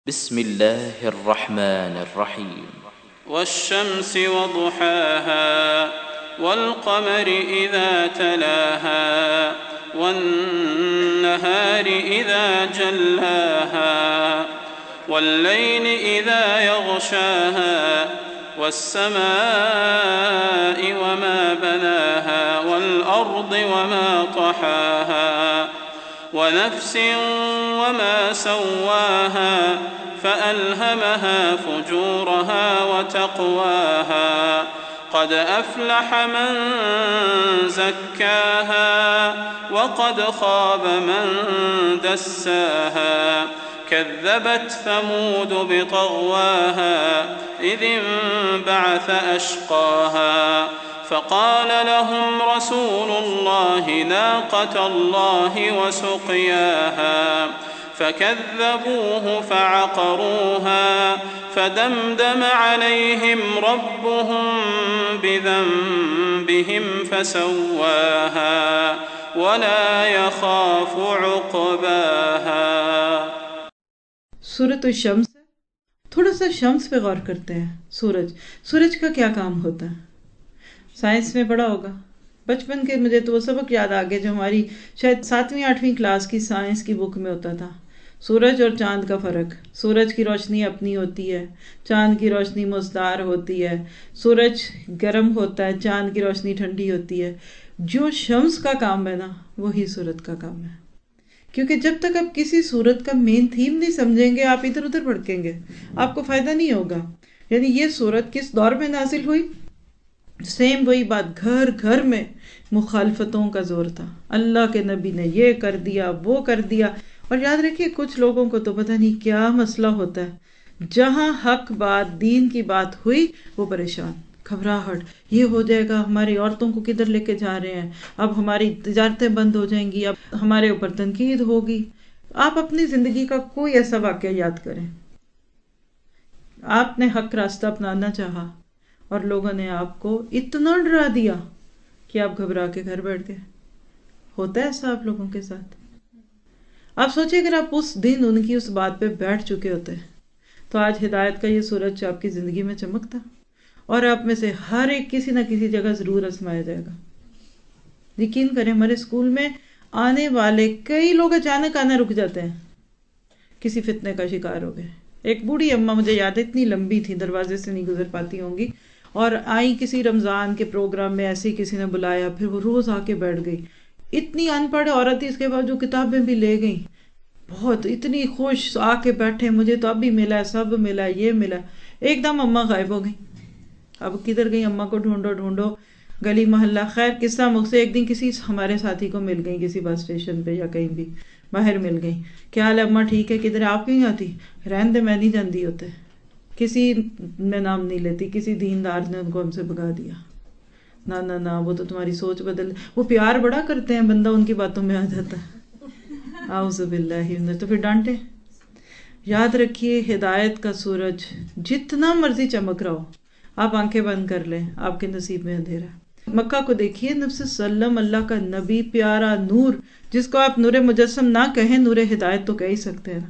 بسم الله الرحمن الرحيم والشمس وضحاها والقمر إذا تلاها والنهار إذا جلاها والليل إذا يغشاها والسماء وما بناها والأرض وما طحاها ونفس وما سواها فألهمها فجورها وتقواها قد أفلح من زكاها وقد خاب من دساها كذبت ثمود بطغواها إذ انبعث أشقاها فقال لهم رسول الله ناقة الله وسقياها فكذبوه فعقروها فدمدم عليهم ربهم بذنبهم فسواها ولا يخاف عقباها۔ سورۃ الشمس ہے۔ تھوڑا سا شمس پہ غور کرتے ہیں۔ سورج کا کیا کام ہوتا ہے؟ سائنس میں پڑھا ہوگا، بچپن کے مجھے تو وہ سبق یاد آ گیا جو ہماری شاید 7ویں 8ویں کلاس کی سائنس کی بک میں ہوتا تھا۔ سورج اور چاند کا فرق۔ سورج کی روشنی اپنی ہوتی ہے، چاند کی روشنی مزدار ہوتی ہے۔ سورج گرم ہوتا ہے، چاند کی روشنی ٹھنڈی ہوتی ہے۔ جو شمس کا کام ہے نا، وہی سورج کا کام ہے۔ کیونکہ جب تک آپ کسی سورت کا مین تھیم نہیں سمجھیں گے، آپ ادھر ادھر بھٹکیں گے، آپ کو فائدہ نہیں ہوگا۔ یعنی یہ سورت کس دور میں نازل ہوئی؟ سیم وہی بات، گھر گھر میں مخالفتوں کا زور تھا۔ اللہ کے نبی نے یہ کر دیا، وہ کر دیا۔ اور یاد رکھیے کچھ لوگوں کو تو پتہ نہیں کیا مسئلہ ہوتا ہے، جہاں حق بات دین کی بات ہوئی وہ پریشان، گھبراہٹ، یہ ہو جائے گا، ہماری عورتوں کو کدھر لے کے جا رہے ہیں، اب ہماری تجارتیں بند ہو جائیں گی، اب ہمارے اوپر تنقید ہوگی۔ آپ اپنی زندگی کا کوئی ایسا واقعہ یاد کریں، آپ نے حق راستہ اپنانا چاہا اور لوگوں نے آپ کو اتنا ڈرا دیا کہ آپ گھبرا کے گھر بیٹھ گئے۔ ہوتا ہے ایسا آپ لوگوں کے ساتھ؟ آپ سوچیں اگر آپ اس دن ان کی اس بات پہ بیٹھ چکے ہوتے تو آج ہدایت کا یہ سورج آپ کی زندگی میں چمکتا، اور آپ میں سے ہر ایک کسی نہ کسی جگہ ضرور آزمایا جائے گا۔ یقین کریں ہمارے اسکول میں آنے والے کئی لوگ اچانک آنا رک جاتے ہیں، کسی فتنے کا شکار ہو گئے۔ ایک بوڑھی اماں مجھے یاد ہے، اتنی لمبی تھی، دروازے سے نہیں گزر پاتی ہوں گی، اور آئی کسی رمضان کے پروگرام میں، ایسے ہی کسی نے بلایا، پھر وہ روز آ کے بیٹھ گئی۔ اتنی ان پڑھ عورت تھی، اس کے بعد جو کتابیں بھی لے گئی، بہت اتنی خوش آ کے بیٹھے، مجھے تو اب بھی ملا ہے، سب ملا ہے، یہ ملا ہے۔ ایک دم اماں غائب ہو گئی۔ اب کدھر گئی اماں کو ڈھونڈو گلی محلہ۔ خیر قصہ مخ سے ایک دن کسی ہمارے ساتھی کو مل گئی، کسی بس اسٹیشن پہ یا کہیں بھی باہر مل گئی۔ کیا حال ہے اماں؟ ٹھیک ہے۔ کدھر آپ کہیں آتی؟ رہن دے، میں نہیں جانتی ہوتے۔ کسی میں نام نہیں لیتی، کسی دیندار نے ان کو ہم سے بھگا دیا۔ نہ وہ تو تمہاری سوچ بدل، وہ پیار بڑا کرتے ہیں، بندہ ان کی باتوں میں آ جاتا ہے۔ اعوذ باللہ من، تو پھر ڈانٹے۔ یاد رکھیے ہدایت کا سورج جتنا مرضی چمک رہا ہو، آپ آنکھیں بند کر لیں، آپ کے نصیب میں اندھیرا ہے۔ مکہ کو دیکھیے، نبی صلی اللہ علیہ وسلم اللہ کا نبی، پیارا نور، جس کو آپ نور مجسم نہ کہیں، نور ہدایت تو کہہ ہی سکتے ہیں نا۔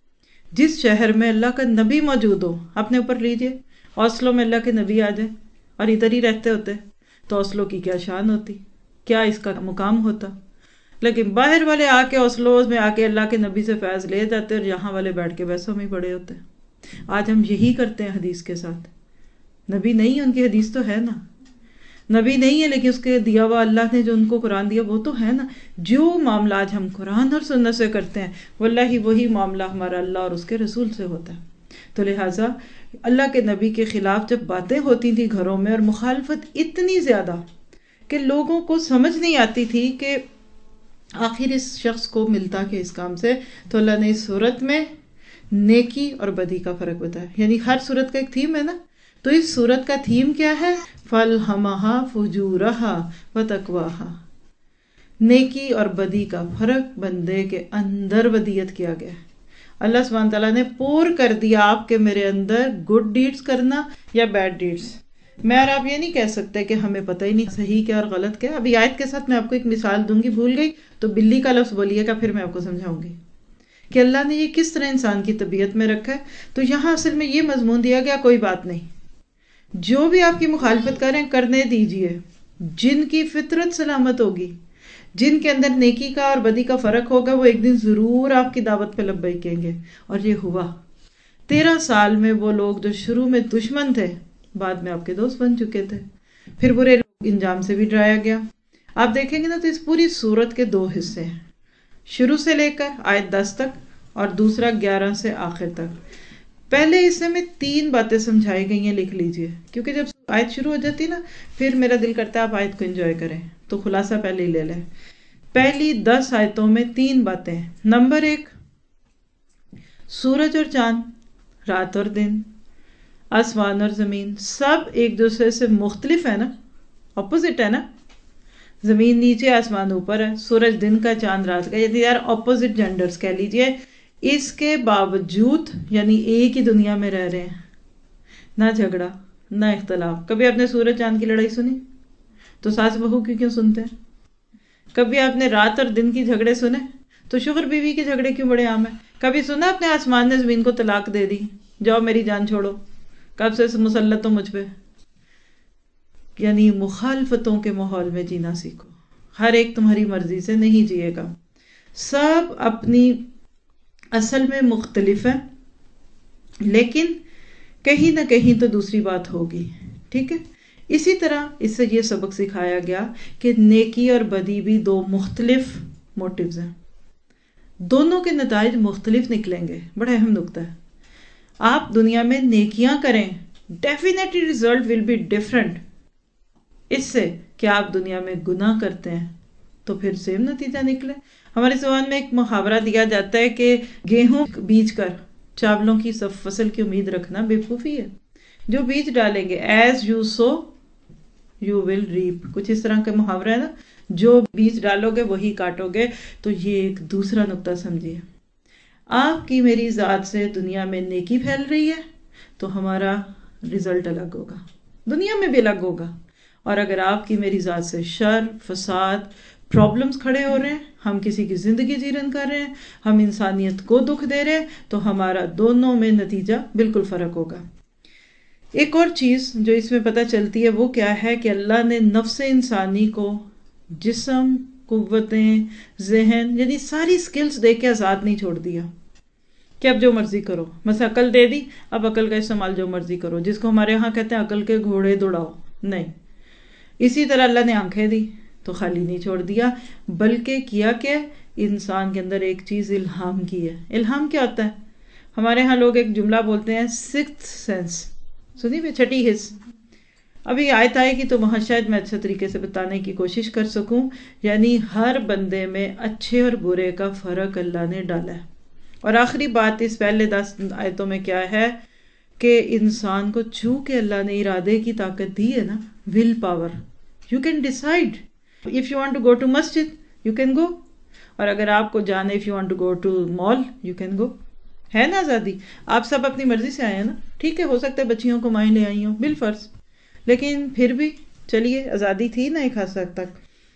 جس شہر میں اللہ کا نبی موجود ہو، اپنے اوپر لیجئے، اوسلو میں اللہ کے نبی آ جائے اور ادھر ہی رہتے ہوتے تو اوسلو کی کیا شان ہوتی، کیا اس کا مقام ہوتا۔ لیکن باہر والے آ کے اوسلوز میں آ کے اللہ کے نبی سے فیض لے جاتے اور یہاں والے بیٹھ کے ویسوں میں پڑے ہوتے۔ آج ہم یہی کرتے ہیں حدیث کے ساتھ۔ نبی نہیں ہے، ان کی حدیث تو ہے نا۔ نبی نہیں ہے لیکن اس کے دیا ہوا اللہ نے جو ان کو قرآن دیا وہ تو ہے نا۔ جو معاملہ آج ہم قرآن اور سنت سے کرتے ہیں، واللہ وہی معاملہ ہمارا اللہ اور اس کے رسول سے ہوتا ہے۔ تو لہٰذا اللہ کے نبی کے خلاف جب باتیں ہوتی تھیں گھروں میں، اور مخالفت اتنی زیادہ کہ لوگوں کو سمجھ نہیں آتی تھی کہ آخر اس شخص کو ملتا کہ اس کام سے، تو اللہ نے اس صورت میں نیکی اور بدی کا فرق بتایا۔ یعنی ہر صورت کا ایک تھیم ہے نا، تو اس صورت کا تھیم کیا ہے؟ فَأَلْهَمَهَا فُجُورَهَا وَتَقْوَاهَا۔ نیکی اور بدی کا فرق بندے کے اندر ودیت کیا گیا ہے۔ اللہ سبحانہ تعالیٰ نے پور کر دیا آپ کے میرے اندر گڈ ڈیڈز کرنا یا بیڈ ڈیڈز۔ میں اور آپ یہ نہیں کہہ سکتے کہ ہمیں پتہ ہی نہیں صحیح کیا اور غلط کیا۔ ابھی آیت کے ساتھ میں آپ کو ایک مثال دوں گی، بھول گئی تو بلی کا لفظ بولیے گا، پھر میں آپ کو سمجھاؤں گی کہ اللہ نے یہ کس طرح انسان کی طبیعت میں رکھا ہے. تو یہاں اصل میں یہ مضمون دیا گیا کوئی بات نہیں، جو بھی آپ کی مخالفت کریں کرنے دیجئے. جن کی فطرت سلامت ہوگی، جن کے اندر نیکی کا اور بدی کا فرق ہوگا، وہ ایک دن ضرور آپ کی دعوت پہ لبیک کہیں گے. اور یہ ہوا. 13 سال میں وہ لوگ جو شروع میں دشمن تھے بعد میں آپ کے دوست بن چکے تھے. پھر برے لوگ انجام سے بھی ڈرایا گیا. آپ دیکھیں گے نا تو اس پوری سورت کے 2 حصے ہیں، شروع سے لے کر آیت 10 تک اور دوسرا 11 سے آخر تک. پہلے حصے میں 3 باتیں سمجھائی گئی ہیں، لکھ لیجئے، کیونکہ جب آیت شروع ہو جاتی نا پھر میرا دل کرتا ہے آپ آیت کو انجوائے کریں، تو خلاصہ پہلے ہی لے لیں. پہلی 10 آیتوں میں 3 باتیں ہیں. نمبر 1، سورج اور چاند، رات اور دن، آسمان اور زمین سب ایک دوسرے سے مختلف ہے نا، اپوزٹ ہے نا. زمین نیچے، آسمان اوپر ہے، سورج دن کا، چاند رات کا، یعنی یار اپوزٹ جینڈرز کہہ لیجئے. اس کے باوجود یعنی ایک ہی دنیا میں رہ رہے ہیں، نہ جھگڑا نہ اختلاف. کبھی آپ نے سورج چاند کی لڑائی سنی؟ تو ساس بہو کی کیوں سنتے ہیں؟ کبھی آپ نے رات اور دن کی جھگڑے سنے؟ تو شوہر بیوی کے جھگڑے کیوں بڑے عام ہیں؟ کبھی سنا آپ نے آسمان نے زمین کو طلاق دے دی، جاؤ میری جان چھوڑو، کب سے مسلط ہو مجھ پہ؟ یعنی مخالفتوں کے ماحول میں جینا سیکھو. ہر ایک تمہاری مرضی سے نہیں جیے گا، سب اپنی اصل میں مختلف ہیں، لیکن کہیں نہ کہیں تو دوسری بات ہوگی. ٹھیک ہے. اسی طرح اس سے یہ سبق سکھایا گیا کہ نیکی اور بدی بھی 2 مختلف موٹیوز ہیں، دونوں کے نتائج مختلف نکلیں گے. بڑا اہم نکتہ ہے. آپ دنیا میں نیکیاں کریں، definitely result will be different اس سے کہ آپ دنیا میں گناہ کرتے ہیں تو پھر سیم نتیجہ نکلے. ہمارے زبان میں ایک محاورہ دیا جاتا ہے کہ گیہوں بیج کر چاولوں کی فصل کی امید رکھنا بیوقوفی ہے. جو بیج ڈالیں گے as you so you will reap, کچھ اس طرح کا محاورہ ہے نا، جو بیج ڈالو گے وہی کاٹو گے. تو یہ ایک دوسرا نقطہ سمجھیے. آپ کی میری ذات سے دنیا میں نیکی پھیل رہی ہے تو ہمارا رزلٹ الگ ہوگا، دنیا میں بھی الگ ہوگا. اور اگر آپ کی میری ذات سے شر، فساد، پرابلمز کھڑے ہو رہے ہیں، ہم کسی کی زندگی جیرن کر رہے ہیں، ہم انسانیت کو دکھ دے رہے ہیں، تو ہمارا دونوں میں نتیجہ بالکل فرق ہوگا. ایک اور چیز جو اس میں پتہ چلتی ہے وہ کیا ہے کہ اللہ نے نفس انسانی کو جسم، قوتیں، ذہن، یعنی ساری سکلز دے کے آزاد نہیں چھوڑ دیا کہ اب جو مرضی کرو. مثلا عقل دے دی، اب عقل کا استعمال جو مرضی کرو، جس کو ہمارے ہاں کہتے ہیں عقل کے گھوڑے دوڑاؤ. نہیں. اسی طرح اللہ نے آنکھیں دی تو خالی نہیں چھوڑ دیا، بلکہ کیا کہ انسان کے اندر ایک چیز الہام کی ہے. الہام کیا ہوتا ہے؟ ہمارے ہاں لوگ ایک جملہ بولتے ہیں سکستھ سینس، سنی بھی، 6ٹھی حس. ابھی آیت آئے گی تو وہاں شاید میں اچھے طریقے سے بتانے کی کوشش کر سکوں. یعنی ہر بندے میں اچھے اور برے کا فرق اللہ نے ڈالا ہے. اور آخری بات اس پہلے 10 آیتوں میں کیا ہے کہ انسان کو چونکہ اللہ نے ارادے کی طاقت دی ہے نا، will power, you can decide if you want to go to masjid you can go, اور اگر آپ کو جانا if you want to go to mall you can go. ہے نا آزادی؟ آپ سب اپنی مرضی سے آئے ہیں نا. ٹھیک ہے، ہو سکتا ہے بچیوں کو مائیں لے آئی ہوں بالفرض، لیکن پھر بھی چلیے آزادی تھی نا ایک حد تک.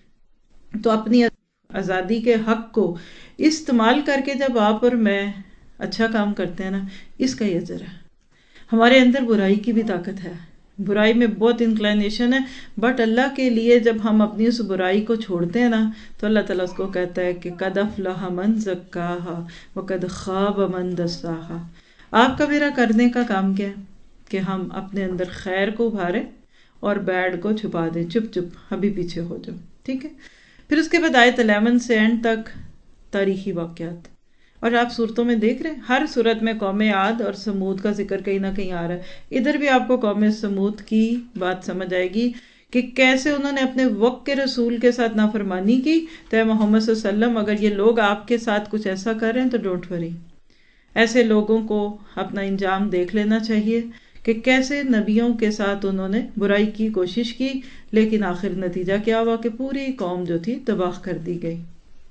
تو اپنی آزادی کے حق کو استعمال کر کے جب آپ اور میں اچھا کام کرتے ہیں نا، اس کا یہ اجر ہے. ہمارے اندر برائی کی بھی طاقت ہے، برائی میں بہت انکلائنیشن ہے، بٹ اللہ کے لیے جب ہم اپنی اس برائی کو چھوڑتے ہیں نا تو اللہ تعالیٰ اس کو کہتا ہے کہ قد افلح من زکاہا وقد خاب من دساہا. آپ کا میرا کرنے کا کام کیا ہے کہ ہم اپنے اندر خیر کو ابھاریں اور بیڈ کو چھپا دیں. چپ چپ ابھی پیچھے ہو جاؤ. ٹھیک ہے. پھر اس کے بعد آیت 11 سے اینڈ تک تاریخی واقعات، اور آپ صورتوں میں دیکھ رہے ہیں ہر صورت میں قوم عاد اور سمود کا ذکر کہیں نہ کہیں آ رہا ہے. ادھر بھی آپ کو قوم سمود کی بات سمجھ آئے گی کہ کیسے انہوں نے اپنے وقت کے رسول کے ساتھ نافرمانی کی. تو محمد صلی اللہ علیہ وسلم اگر یہ لوگ آپ کے ساتھ کچھ ایسا کر رہے ہیں تو ڈونٹ وری، ایسے لوگوں کو اپنا انجام دیکھ لینا چاہیے کہ کیسے نبیوں کے ساتھ انہوں نے برائی کی کوشش کی، لیکن آخر نتیجہ کیا ہوا کہ پوری قوم جو تھی تباہ کر دی گئی.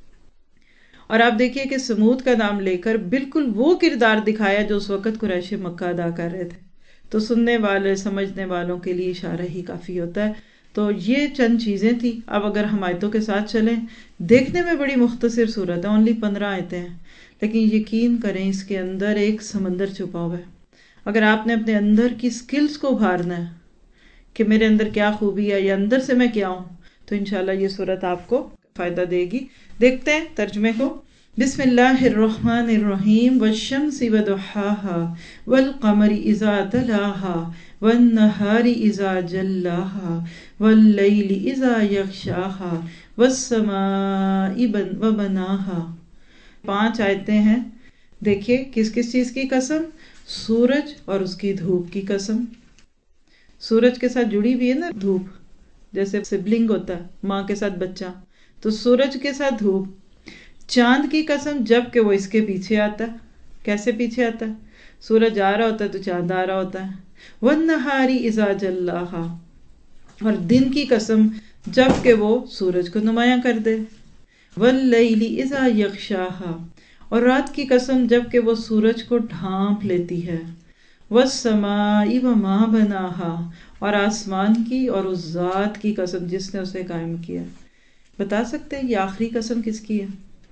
اور آپ دیکھیے کہ سمود کا نام لے کر بالکل وہ کردار دکھایا جو اس وقت قریش مکہ ادا کر رہے تھے. تو سننے والے سمجھنے والوں کے لیے اشارہ ہی کافی ہوتا ہے. تو یہ چند چیزیں تھیں. اب اگر ہم آیتوں کے ساتھ چلیں، دیکھنے میں بڑی مختصر صورت ہے، اونلی 15 آیتیں ہیں، لیکن یقین کریں اس کے اندر ایک سمندر چھپا ہوا ہے. اگر آپ نے اپنے اندر کی سکلز کو ابھارنا ہے کہ میرے اندر کیا خوبی ہے یا اندر سے میں کیا ہوں، تو انشاءاللہ یہ صورت آپ کو فائدہ دے گی. دیکھتے ہیں ترجمے کو. بسم اللہ الرحمن الرحیم. والشمس وضحاها والقمر اذا تلاها والنہار اذا جلاها واللیل اذا یغشاها والسماء وبناها. 5 آیتیں ہیں. دیکھیے کس کس چیز کی قسم؟ سورج اور اس کی دھوپ کی قسم. سورج کے ساتھ جڑی ہوئی ہے نا دھوپ، جیسے سبلنگ ہوتا ہے ماں کے ساتھ بچہ، تو سورج کے ساتھ دھوپ. چاند کی قسم جب کہ وہ اس کے پیچھے آتا ہے. کیسے پیچھے آتا ہے؟ سورج آ رہا ہوتا ہے تو چاند آ رہا ہوتا ہے. والنہار اذا جلاہا، اور دن کی قسم جب کہ وہ سورج کو نمایاں کر دے. واللیل اذا یغشاہا، اور رات کی قسم جب کہ وہ سورج کو ڈھانپ لیتی ہے. والسماء وما بناہا، اور آسمان کی اور اس ذات کی قسم جس نے اسے قائم کیا. بتا سکتے ہیں یہ آخری قسم کس کی ہے؟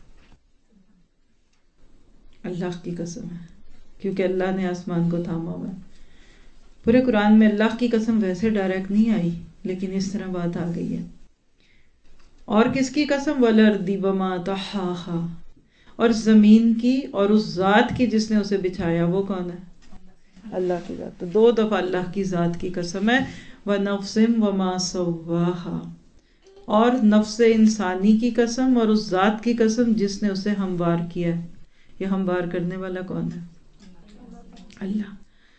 اللہ کی قسم ہے، کیونکہ اللہ نے آسمان کو تھاما ہوا ہے. پورے قرآن میں اللہ کی قسم ویسے ڈائریکٹ نہیں آئی، لیکن اس طرح بات آ گئی ہے. اور کس کی قسم؟ والارض وما طحاہا، اور زمین کی اور اس ذات کی جس نے اسے بچھایا. وہ کون ہے؟ اللہ کی ذات. تو 2 دفعہ اللہ کی ذات کی قسم ہے. ونفس وما سواہا، اور نفس انسانی کی قسم اور اس ذات کی قسم جس نے اسے ہموار کیا ہے. یہ ہموار کرنے والا کون ہے؟ اللہ.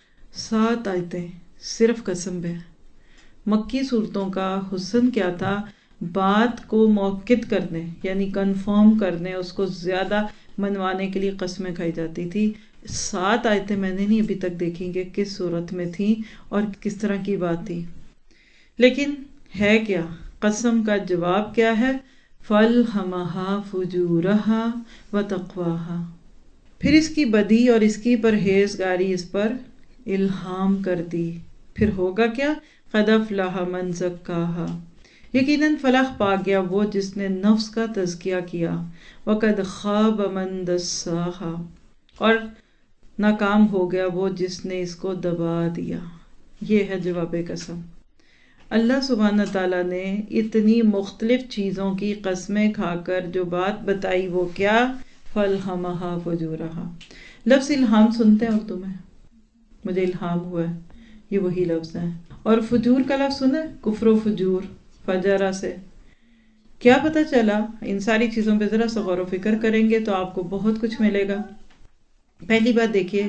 7 آیتیں صرف قسم پہ. مکی صورتوں کا حسن کیا تھا؟ بات کو موقت کرنے، یعنی کنفرم کرنے، اس کو زیادہ منوانے کے لیے قسمیں کھائی جاتی تھی. 7 آیتیں میں نے نہیں ابھی تک دیکھی کہ کس صورت میں تھیں اور کس طرح کی بات تھی. لیکن ہے کیا؟ قسم کا جواب کیا ہے؟ فَأَلْهَمَهَا فُجُورَهَا وَتَقْوَاهَا، پھر اس کی بدی اور اس کی پرہیزگاری اس پر الہام کر دی. پھر ہوگا کیا؟ قَدْ أَفْلَحَ مَنْ زَكَّاهَا، یقیناً فلاح پا گیا وہ جس نے نفس کا تزکیہ کیا. وَقَدْ خَابَ مَنْ دَسَّاهَا، اور ناکام ہو گیا وہ جس نے اس کو دبا دیا. یہ ہے جواب قسم. اللہ سبحانہ تعالیٰ نے اتنی مختلف چیزوں کی قسمیں کھا کر جو بات بتائی وہ کیا؟ فَأَلْهَمَهَا فُجُورَهَا. لفظ الہام سنتے ہیں اردو میں؟ مجھے الہام ہوا ہے، یہ وہی لفظ ہے. اور فجور کا لفظ سنا ہے؟ کفر و فجور، فجرہ سے. کیا پتہ چلا؟ ان ساری چیزوں پہ ذرا سا غور و فکر کریں گے تو آپ کو بہت کچھ ملے گا. پہلی بات دیکھیے،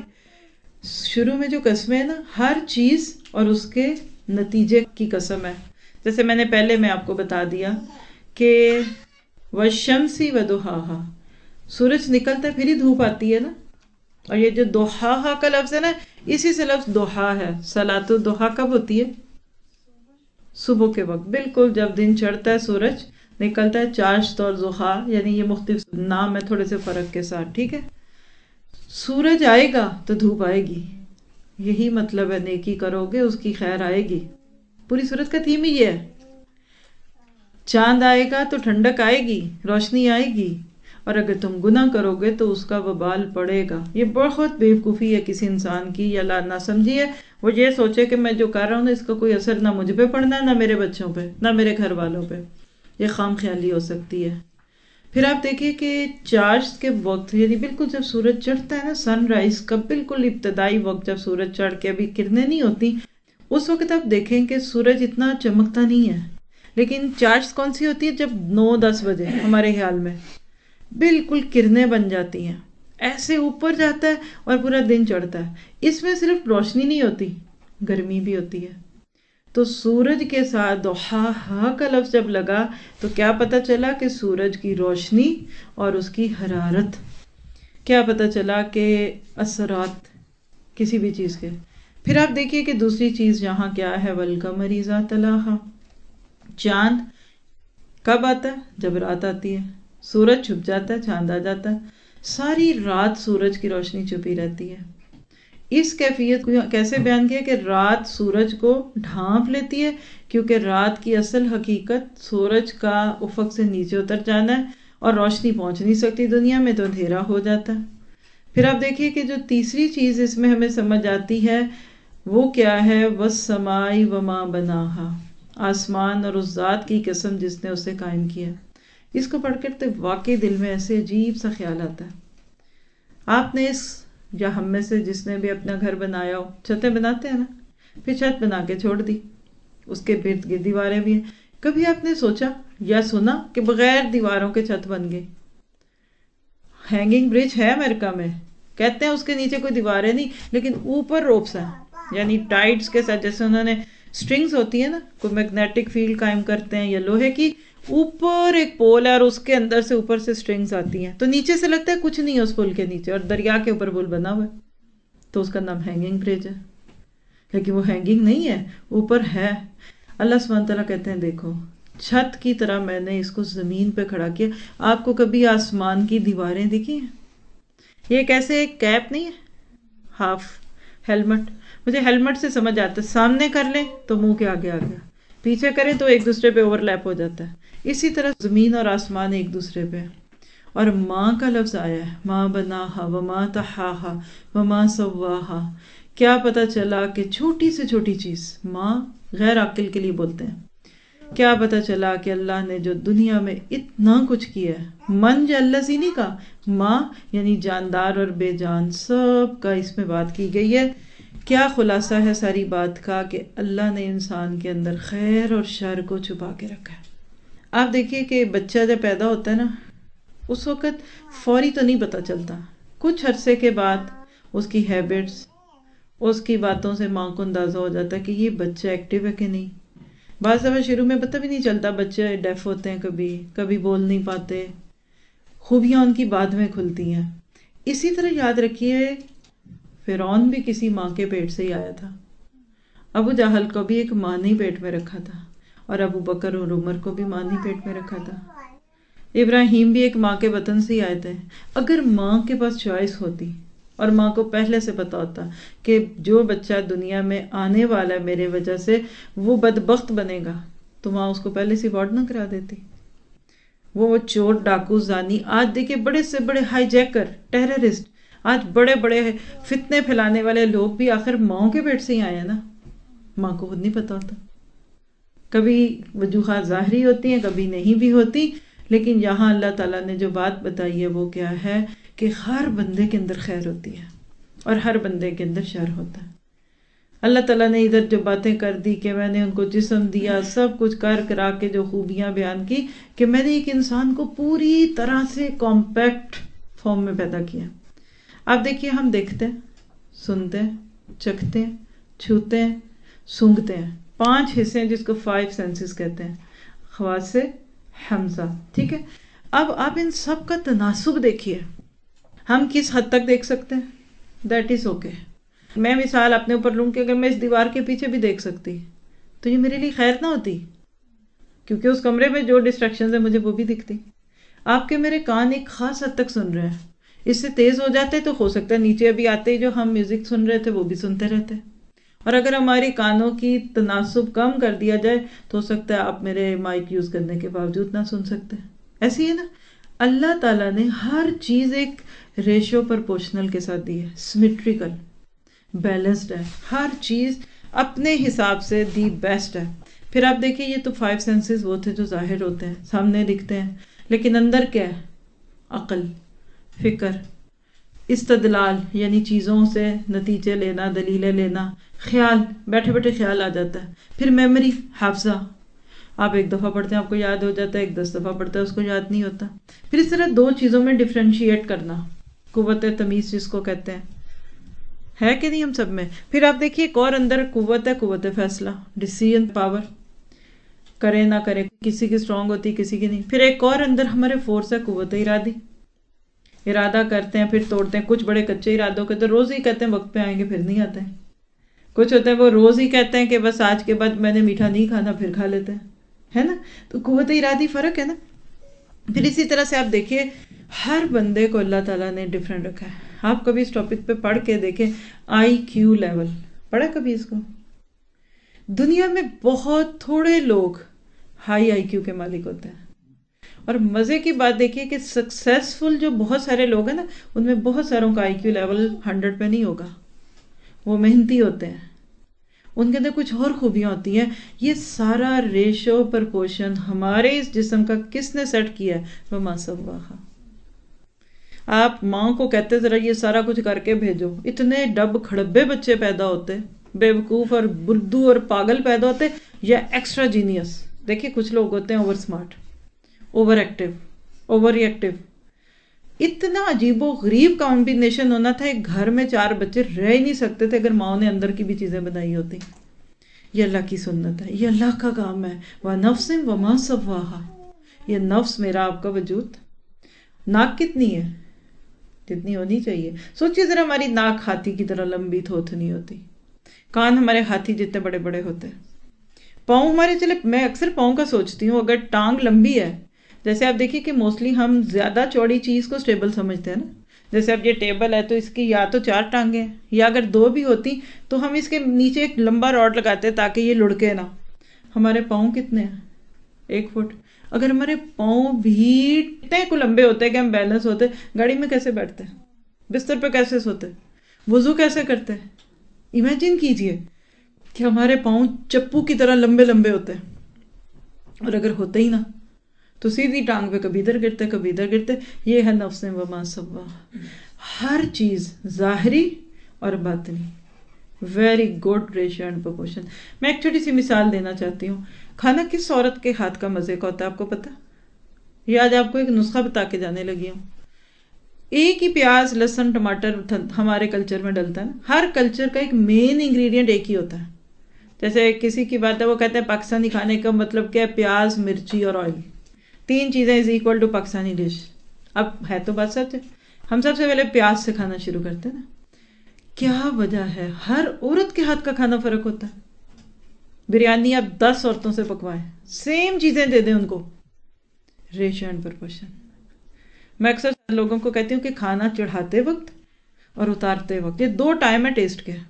شروع میں جو قسمیں ہیں نا، ہر چیز اور اس کے نتیجے کی قسم ہے. جیسے میں نے پہلے میں آپ کو بتا دیا کہ والشمس وضحاہا، سورج نکلتا ہے پھر ہی دھوپ آتی ہے نا. اور یہ جو ضحاہا کا لفظ ہے نا، اسی سے لفظ ضحا ہے. صلاۃ الضحا کب ہوتی ہے؟ صبح کے وقت، بالکل جب دن چڑھتا ہے سورج نکلتا ہے. چاشت اور ضحا یعنی یہ مختلف نام ہے تھوڑے سے فرق کے ساتھ، ٹھیک ہے. سورج آئے گا تو دھوپ آئے گی، یہی مطلب ہے. نیکی کرو گے اس کی خیر آئے گی. پوری صورت کا تھیم ہی یہ ہے. چاند آئے گا تو ٹھنڈک آئے گی، روشنی آئے گی، اور اگر تم گناہ کرو گے تو اس کا وبال پڑے گا. یہ بہت بیوقوفی ہے کسی انسان کی یا نہ سمجھی ہے. وہ یہ سوچے کہ میں جو کر رہا ہوں نا اس کا کوئی اثر نہ مجھ پہ پڑنا ہے، نہ میرے بچوں پہ، نہ میرے گھر والوں پہ. یہ خام خیالی ہو سکتی ہے. پھر آپ دیکھیے کہ چارج کے وقت، یعنی بالکل جب سورج چڑھتا ہے نا، سن رائز کا بالکل ابتدائی وقت جب سورج چڑھ کے ابھی کرنیں نہیں ہوتی، اس وقت آپ دیکھیں کہ سورج اتنا چمکتا نہیں ہے. لیکن چارج کون سی ہوتی ہے؟ جب 9-10 بجے ہمارے خیال میں بالکل کرنیں بن جاتی ہیں، ایسے اوپر جاتا ہے اور پورا دن چڑھتا ہے. اس میں صرف روشنی نہیں ہوتی، گرمی بھی ہوتی ہے. تو سورج کے ساتھ ضحاہا کا لفظ جب لگا تو کیا پتہ چلا؟ کہ سورج کی روشنی اور اس کی حرارت. کیا پتہ چلا؟ کہ اثرات کسی بھی چیز کے. پھر آپ دیکھیے کہ دوسری چیز یہاں کیا ہے؟ والقمر اذا تلاہا، چاند کب آتا ہے؟ جب رات آتی ہے. سورج چھپ جاتا ہے، چاند آ جاتا ہے. ساری رات سورج کی روشنی چھپی رہتی ہے. اس کیفیت کو کیسے بیان کیا؟ کہ رات سورج کو ڈھانپ لیتی ہے، کیونکہ رات کی اصل حقیقت سورج کا افق سے نیچے اتر جانا ہے اور روشنی پہنچ نہیں سکتی دنیا میں تو اندھیرا ہو جاتا ہے۔ پھر آپ دیکھیے کہ جو تیسری چیز اس میں ہمیں سمجھ آتی ہے وہ کیا ہے، وَالسَّمَاءِ وَمَا بَنَاهَا، آسمان اور اس ذات کی قسم جس نے اسے قائم کیا۔ اس کو پڑھ کر تو واقعی دل میں ایسے عجیب سا خیال آتا ہے۔ آپ نے اس یا ہم میں سے جس نے بھی اپنا گھر بنایا ہو، چھتیں بناتے ہیں نا، پھر چھت بنا کے چھوڑ دی، اس کے ارد گرد دیواریں بھی ہیں۔ کبھی آپ نے سوچا یا سنا کہ بغیر دیواروں کے چھت بن گئی؟ ہینگنگ برج ہے امریکہ میں، کہتے ہیں اس کے نیچے کوئی دیواریں نہیں لیکن اوپر روپس ہیں، یعنی ٹائٹس کے ساتھ، جیسے انہوں نے سٹرنگز ہوتی ہیں نا، کوئی میگنیٹک فیلڈ قائم کرتے ہیں یا لوہے کی، اوپر ایک پول ہے اور اس کے اندر سے اوپر سے سٹرنگز آتی ہیں، تو نیچے سے لگتا ہے کچھ نہیں ہے اس پل کے نیچے، اور دریا کے اوپر پل بنا ہوا ہے، تو اس کا نام ہینگنگ برج ہے۔ لیکن وہ ہینگنگ نہیں ہے، اوپر ہے۔ اللہ سبحانہ تعالیٰ کہتے ہیں دیکھو چھت کی طرح میں نے اس کو زمین پہ کھڑا کیا۔ آپ کو کبھی آسمان کی دیواریں دکھی ہیں؟ یہ کیسے ایک کیپ نہیں ہے، ہاف ہیلمٹ، مجھے ہیلمٹ سے سمجھ آتا ہے، سامنے کر لیں تو منہ کے آگے آ گیا، پیچھے کریں تو ایک دوسرے پہ اوور لیپ ہو جاتا ہے۔ اسی طرح زمین اور آسمان ایک دوسرے پہ، اور ماں کا لفظ آیا ہے، ماں بناہا وما تحاہا وما سواہا۔ کیا پتہ چلا کہ چھوٹی سے چھوٹی چیز، ماں غیر عاقل کے لیے بولتے ہیں، کیا پتہ چلا کہ اللہ نے جو دنیا میں اتنا کچھ کیا ہے، من جلسی نہیں کا، ماں یعنی جاندار اور بے جان سب کا اس میں بات کی گئی ہے۔ کیا خلاصہ ہے ساری بات کا کہ اللہ نے انسان کے اندر خیر اور شر کو چھپا کے رکھا ہے۔ آپ دیکھیے کہ بچہ جب پیدا ہوتا ہے نا، اس وقت فوری تو نہیں پتہ چلتا، کچھ عرصے کے بعد اس کی ہیبٹس، اس کی باتوں سے ماں کو اندازہ ہو جاتا ہے کہ یہ بچہ ایکٹیو ہے کہ نہیں۔ بعض دفعہ شروع میں پتہ بھی نہیں چلتا، بچے ڈیف ہوتے ہیں، کبھی بول نہیں پاتے، خوبیاں ان کی بعد میں کھلتی ہیں۔ اسی طرح یاد رکھیے فرعون بھی کسی ماں کے پیٹ سے ہی آیا تھا، ابو جہل کو بھی ایک ماں نے پیٹ میں رکھا تھا، اور ابو بکر اور عمر کو بھی ماں نے پیٹ میں رکھا تھا، ابراہیم بھی ایک ماں کے وطن سے ہی آئے تھے۔ اگر ماں کے پاس چوائس ہوتی اور ماں کو پہلے سے پتا ہوتا کہ جو بچہ دنیا میں آنے والا ہے میرے وجہ سے وہ بدبخت بنے گا، تو ماں اس کو پہلے سے ابارٹ نہ کرا دیتی۔ وہ چور، ڈاکو، زانی، آج دیکھیں بڑے سے بڑے ہائی جیکر، ٹیررسٹ، آج بڑے بڑے فتنے پھیلانے والے لوگ بھی آخر ماں کے پیٹ سے ہی آئے ہیں نا، ماں کو خود نہیں پتا ہوتا۔ کبھی وجوہات ظاہری ہوتی ہیں، کبھی نہیں بھی ہوتی، لیکن یہاں اللہ تعالیٰ نے جو بات بتائی ہے وہ کیا ہے کہ ہر بندے کے اندر خیر ہوتی ہے اور ہر بندے کے اندر شر ہوتا ہے۔ اللہ تعالیٰ نے ادھر جو باتیں کر دی کہ میں نے ان کو جسم دیا، سب کچھ کر کرا کے جو خوبیاں بیان کی کہ میں نے ایک انسان کو پوری طرح سے کمپیکٹ فارم میں پیدا کیا۔ آپ دیکھیے ہم دیکھتے ہیں، سنتے ہیں، چکھتے ہیں، چھوتے ہیں، سونگھتے ہیں، 5 حصے ہیں جس کو 5 سینسز کہتے ہیں، حواس حمزہ، ٹھیک ہے۔ اب آپ ان سب کا تناسب دیکھیے، ہم کس حد تک دیکھ سکتے ہیں، دیٹ از اوکے۔ میں مثال اپنے اوپر لوں کہ اگر میں اس دیوار کے پیچھے بھی دیکھ سکتی تو یہ میرے لیے خیر نہ ہوتی، کیونکہ اس کمرے میں جو ڈسٹریکشنز ہیں مجھے وہ بھی دکھتی۔ آپ کے میرے کان ایک خاص حد تک سن رہے ہیں، اس سے تیز ہو جاتے تو ہو سکتا ہے نیچے ابھی آتے ہی جو ہم میوزک سن رہے تھے وہ بھی سنتے رہتے، اور اگر ہماری کانوں کی تناسب کم کر دیا جائے تو ہو سکتا ہے آپ میرے مائک یوز کرنے کے باوجود نہ سن سکتے۔ ایسی ہے نا، اللہ تعالیٰ نے ہر چیز ایک ریشو پرپورشنل کے ساتھ دی ہے، سمیٹریکل، بیلنسڈ ہے، ہر چیز اپنے حساب سے دی بیسٹ ہے۔ پھر آپ دیکھیں یہ تو 5 سینسز وہ تھے جو ظاہر ہوتے ہیں، سامنے دکھتے ہیں، لیکن اندر کیا ہے؟ عقل، فکر، استدلال یعنی چیزوں سے نتیجے لینا، دلیلیں لینا، خیال، بیٹھے بیٹھے خیال آ جاتا ہے، پھر میموری، حافظہ، آپ ایک دفعہ پڑھتے ہیں آپ کو یاد ہو جاتا ہے، ایک 10 دفعہ پڑھتا ہے اس کو یاد نہیں ہوتا۔ پھر اس طرح 2 چیزوں میں ڈفرینشیٹ کرنا، قوت تمیز جس کو کہتے ہیں، ہے کہ نہیں ہم سب میں۔ پھر آپ دیکھیے ایک اور اندر قوت ہے، قوت فیصلہ، ڈیسیژن پاور، کرے نہ کرے، کسی کی اسٹرانگ ہوتی کسی کی نہیں۔ پھر ایک اور اندر ہمارے فورس ہے، قوت ارادی، ارادہ کرتے ہیں پھر توڑتے ہیں۔ کچھ بڑے کچے ارادوں کے تو روز ہی کہتے ہیں وقت پہ آئیں گے، پھر نہیں آتے ہیں۔ کچھ ہوتے ہیں وہ روز ہی کہتے ہیں کہ بس آج کے بعد میں نے میٹھا نہیں کھانا، پھر کھا لیتے ہیں، ہے نا۔ تو قوت ارادی فرق ہے نا۔ پھر اسی طرح سے آپ دیکھیے ہر بندے کو اللہ تعالیٰ نے ڈفرینٹ رکھا ہے۔ آپ کبھی اس ٹاپک پہ پڑھ کے دیکھیں، آئی کیو لیول پڑھا کبھی اس کو؟ دنیا میں بہت تھوڑے لوگ ہائی آئی کیو کے مالک ہوتے ہیں، اور مزے کی بات دیکھیے کہ سکسیسفل جو بہت سارے لوگ ہیں نا، ان میں بہت ساروں کا IQ لیول 100 پہ نہیں ہوگا. وہ محنتی ہوتے ہیں، ان کے اندر کچھ اور خوبیاں ہوتی ہیں. یہ سارا ریشو پرپورشن ہمارے اس جسم کا کس نے سیٹ کیا ہے؟ وما سواہا. آپ ماں کو کہتے ذرا یہ سارا کچھ کر کے بھیجو، اتنے ڈب کھڑبے بچے پیدا ہوتے، بیوقوف اور بردو اور پاگل پیدا ہوتے، یا ایکسٹرا جینیس. دیکھیے کچھ لوگ ہوتے ہیں over smart, over active, over reactive. اتنا عجیب و غریب کمبینیشن ہونا تھا، ایک گھر میں 4 بچے رہ ہی نہیں سکتے تھے اگر ماں نے اندر کی بھی چیزیں بنائی ہوتی. یہ اللہ کی سنت ہے، یہ اللہ کا کام ہے. وَنَفْسٍ وَمَا سَوَّاهَا. یہ نفس میرا آپ کا وجود. ناک کتنی ہے؟ جتنی ہونی چاہیے. سوچئے ذرا ہماری ناک ہاتھی کی طرح لمبی تھوتنی ہوتی، کان ہمارے ہاتھی جتنے بڑے بڑے ہوتے، پاؤں ہمارے، چلے میں اکثر پاؤں کا سوچتی ہوں اگر ٹانگ لمبی ہے، جیسے آپ دیکھیے کہ موسٹلی ہم زیادہ چوڑی چیز کو سٹیبل سمجھتے ہیں نا. جیسے اب یہ ٹیبل ہے تو اس کی یا تو 4 ٹانگیں ہیں، یا اگر 2 بھی ہوتی تو ہم اس کے نیچے ایک لمبا راڈ لگاتے تاکہ یہ لڑکے نہ. ہمارے پاؤں کتنے ہیں؟ 1 فٹ. اگر ہمارے پاؤں بھی اتنے کو لمبے ہوتے کہ ہم بیلنس ہوتے، گاڑی میں کیسے بیٹھتے، بستر پہ کیسے سوتے، وضو کیسے کرتے؟ امیجن کیجئے کہ ہمارے پاؤں چپو کی طرح لمبے لمبے ہوتے، اور اگر ہوتے ہی نہ تو سیدھی ٹانگ پہ کبھی ادھر گرتے کبھی ادھر گرتے. یہ ہے نفس وما سواہا. ہر چیز ظاہری اور باطنی، very good ratio and proportion. میں ایک چھوٹی سی مثال دینا چاہتی ہوں. کھانا کس عورت کے ہاتھ کا مزے کا ہوتا ہے آپ کو پتا؟ یہ آج آپ کو ایک نسخہ بتا کے جانے لگی ہوں. ایک ہی پیاز، لہسن، ٹماٹر ہمارے کلچر میں ڈلتا ہے نا. ہر کلچر کا ایک مین انگریڈینٹ ایک ہی ہوتا ہے. جیسے کسی کی بات ہے، وہ کہتے ہیں پاکستانی کھانے کا مطلب کیا ہے؟ پیاز، مرچی اور آئل. 3 چیزیں is equal to Pakistani dish. اب ہے تو بات سچ ہے، ہم سب سے پہلے پیاز سے کھانا شروع کرتے ہیں نا. کیا وجہ ہے؟ ہر عورت کے ہاتھ کا کھانا فرق ہوتا ہے. بریانی آپ 10 عورتوں سے پکوائیں، سیم چیزیں دے دیں ان کو. Ratio and proportion. میں اکثر لوگوں کو کہتی ہوں کہ کھانا چڑھاتے وقت اور اتارتے وقت یہ 2 ٹائم ہے ٹیسٹ کے،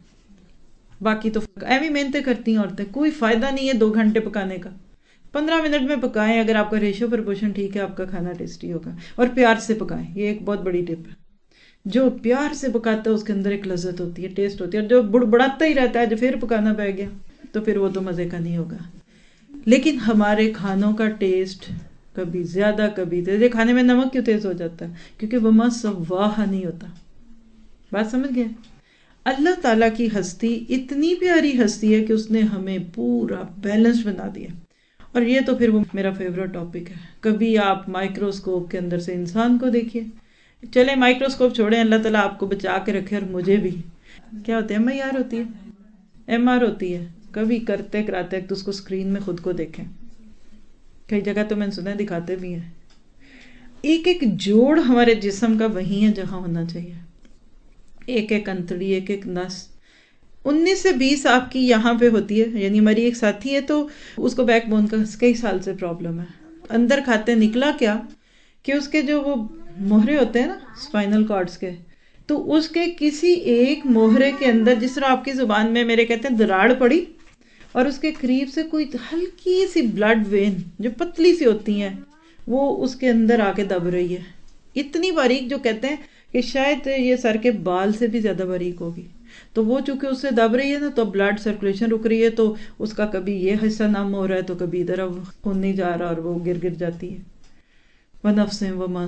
باقی تو ایوی محنتیں کرتی ہیں عورتیں، کوئی فائدہ نہیں ہے 2 گھنٹے پکانے کا. 15 منٹ میں پکائیں. اگر آپ کا ریشو پرپورشن ٹھیک ہے آپ کا کھانا ٹیسٹی ہوگا. اور پیار سے پکائیں، یہ ایک بہت بڑی ٹپ ہے. جو پیار سے پکاتا ہے اس کے اندر ایک لذت ہوتی ہے، ٹیسٹ ہوتی ہے. اور جو بڑبڑاتا ہی رہتا ہے جو پھر پکانا پہ گیا تو پھر وہ تو مزے کا نہیں ہوگا. لیکن ہمارے کھانوں کا ٹیسٹ کبھی زیادہ کبھی تیز. کھانے میں نمک کیوں تیز ہو جاتا ہے؟ کیونکہ وما سواہا نہیں ہوتا. بات سمجھ گئے؟ اللہ تعالیٰ کی ہستی اتنی پیاری ہستی ہے کہ اس نے ہمیں پورا بیلنس بنا دیا. اور یہ تو پھر وہ میرا فیوریٹ ٹاپک ہے. کبھی آپ مائکروسکوپ کے اندر سے انسان کو دیکھیے. چلے مائکروسکوپ چھوڑیں، اللہ تعالیٰ آپ کو بچا کے رکھے اور مجھے بھی. کیا ہوتی ہے؟ MIR ہوتی ہے، MR ہوتی ہے. کبھی کرتے کراتے تو اس کو اسکرین میں خود کو دیکھیں. کئی جگہ تو میں نے سنا دکھاتے بھی ہیں. ایک ایک جوڑ ہمارے جسم کا وہی ہے جہاں ہونا چاہیے. ایک ایک انتڑی، ایک ایک نس. 19 سے 20 آپ کی یہاں پہ ہوتی ہے. یعنی ہماری ایک ساتھی ہے تو اس کو بیک بون کا کئی سال سے پرابلم ہے. اندر کھاتے نکلا کیا کہ اس کے جو وہ موہرے ہوتے ہیں نا اسپائنل کارڈز کے، تو اس کے کسی ایک موہرے کے اندر، جس طرح آپ کی زبان میں میرے کہتے ہیں دراڑ پڑی، اور اس کے قریب سے کوئی ہلکی سی بلڈ وین جو پتلی سی ہوتی ہیں وہ اس کے اندر آ کے دب رہی ہے. اتنی باریک جو کہتے ہیں کہ شاید یہ سر کے بال سے بھی زیادہ باریک ہوگی. تو وہ چونکہ اس سے دب رہی ہے نا تو بلڈ سرکولیشن رک رہی ہے، تو اس کا کبھی یہ حصہ نم ہو رہا ہے تو کبھی ادھر خون نہیں جا رہا اور وہ گر جاتی ہے. وَنَفْسٍ وَمَا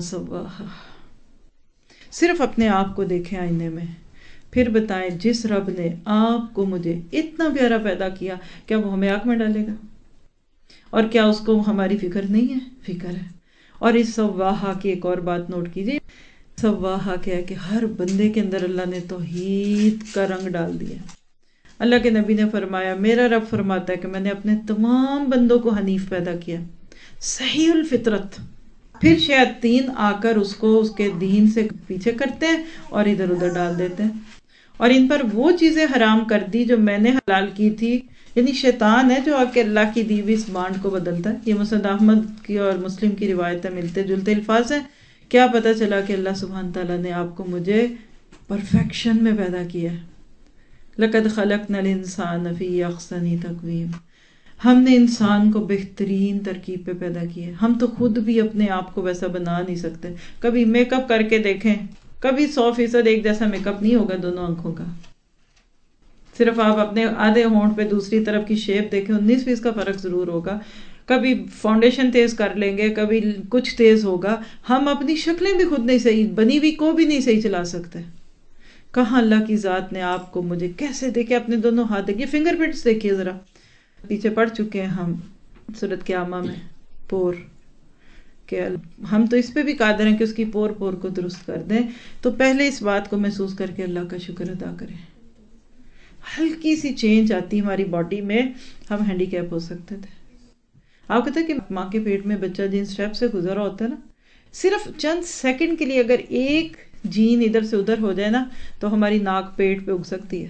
سَوَّاهَا. صرف اپنے آپ کو دیکھیں آئینے میں، پھر بتائیں جس رب نے آپ کو مجھے اتنا پیارا پیدا کیا، کیا وہ ہمیں آنکھ میں ڈالے گا؟ اور کیا اس کو ہماری فکر نہیں ہے؟ فکر ہے. اور اس سواہا کی ایک اور بات نوٹ کیجیے. سواہا کیا ہے کہ ہر بندے کے اندر اللہ نے توحید کا رنگ ڈال دیا. اللہ کے نبی نے فرمایا، میرا رب فرماتا ہے کہ میں نے اپنے تمام بندوں کو حنیف پیدا کیا، صحیح الفطرت. پھر شیاطین آ کر اس کو اس کے دین سے پیچھے کرتے ہیں اور ادھر ادھر ڈال دیتے ہیں، اور ان پر وہ چیزیں حرام کر دی جو میں نے حلال کی تھی. یعنی شیطان ہے جو آ کے اللہ کی دی ہوئی اس بانڈ کو بدلتا ہے. یہ مسند احمد کی اور مسلم کی روایتیں ملتے جلتے الفاظ ہیں. کیا پتہ چلا کہ اللہ سبحانہ تعالیٰ نے آپ کو مجھے پرفیکشن میں پیدا کیا ہے. لَقَدْ خَلَقْنَا الْإِنسَانَ فِي أَحْسَنِ تَقْوِيمٍ. ہم نے انسان کو بہترین ترکیب پہ پیدا کیا ہے. ہم تو خود بھی اپنے آپ کو ویسا بنا نہیں سکتے. کبھی میک اپ کر کے دیکھیں, کبھی 100% ایک جیسا میک اپ نہیں ہوگا دونوں آنکھوں کا. صرف آپ اپنے آدھے ہونٹ پہ دوسری طرف کی شیپ دیکھیں, 19-20 کا فرق ضرور ہوگا. کبھی فاؤنڈیشن تیز کر لیں گے, کبھی کچھ تیز ہوگا. ہم اپنی شکلیں بھی خود نہیں صحیح, بنی ہوئی کو بھی نہیں صحیح چلا سکتے. کہاں اللہ کی ذات نے آپ کو مجھے کیسے دیکھے, اپنے دونوں ہاتھ دیکھیے, فنگر پرنٹس دیکھیے ذرا. پیچھے پڑھ چکے ہیں ہم سورۃ قیامہ میں پور کہ ہم تو اس پہ بھی قادر ہیں کہ اس کی پور کو درست کر دیں. تو پہلے اس بات کو محسوس کر کے اللہ کا شکر ادا کریں. ہلکی سی چینج آتی ہماری باڈی میں, ہم ہینڈی کیپ ہو سکتے تھے. آپ کہتے ہیں کہ ماں کے پیٹ میں بچہ جن سٹیپ سے گزرا ہوتا ہے نا, صرف چند سیکنڈ کے لیے اگر ایک جین ادھر سے ادھر ہو جائے نا تو ہماری ناک پیٹ پہ اگ سکتی ہے,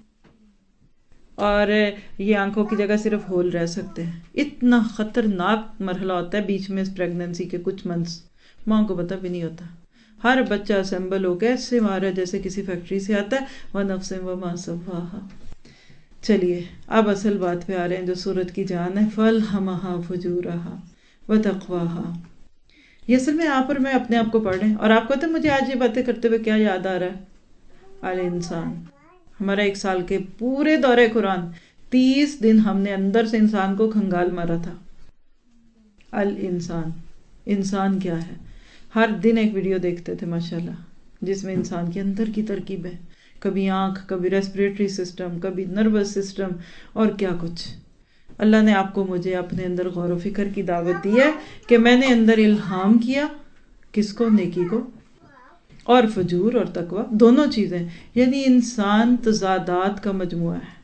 اور یہ آنکھوں کی جگہ صرف ہول رہ سکتے ہیں. اتنا خطرناک مرحلہ ہوتا ہے بیچ میں اس پریگننسی کے کچھ منتھس, ماں کو پتہ بھی نہیں ہوتا. ہر بچہ اسمبل ہو کے ایسے مارا جیسے کسی فیکٹری سے آتا ہے. وَنَفْسٍ وَمَا سَوَّاهَا. چلیے اب اصل بات پہ آ رہے ہیں جو سورت کی جان ہے. فَأَلْهَمَهَا فُجُورَهَا وَتَقْوَاهَا. یہ اصل میں آپ اور میں اپنے آپ کو پڑھ رہے ہیں, اور آپ کو تو مجھے آج یہ باتیں کرتے ہوئے کیا یاد آ رہا ہے, الانسان. ہمارا 1 سال کے پورے دورے قرآن 30 دن ہم نے اندر سے انسان کو کھنگال مارا تھا. الانسان, انسان کیا ہے. ہر دن ایک ویڈیو دیکھتے تھے ماشاءاللہ جس میں انسان کے اندر کی ترکیب ہے, کبھی آنکھ, کبھی ریسپریٹری سسٹم, کبھی نروس سسٹم, اور کیا کچھ. اللہ نے آپ کو مجھے اپنے اندر غور و فکر کی دعوت دی ہے کہ میں نے اندر الہام کیا, کس کو, نیکی کو, اور فجور اور تقوی دونوں چیزیں. یعنی انسان تضادات کا مجموعہ ہے.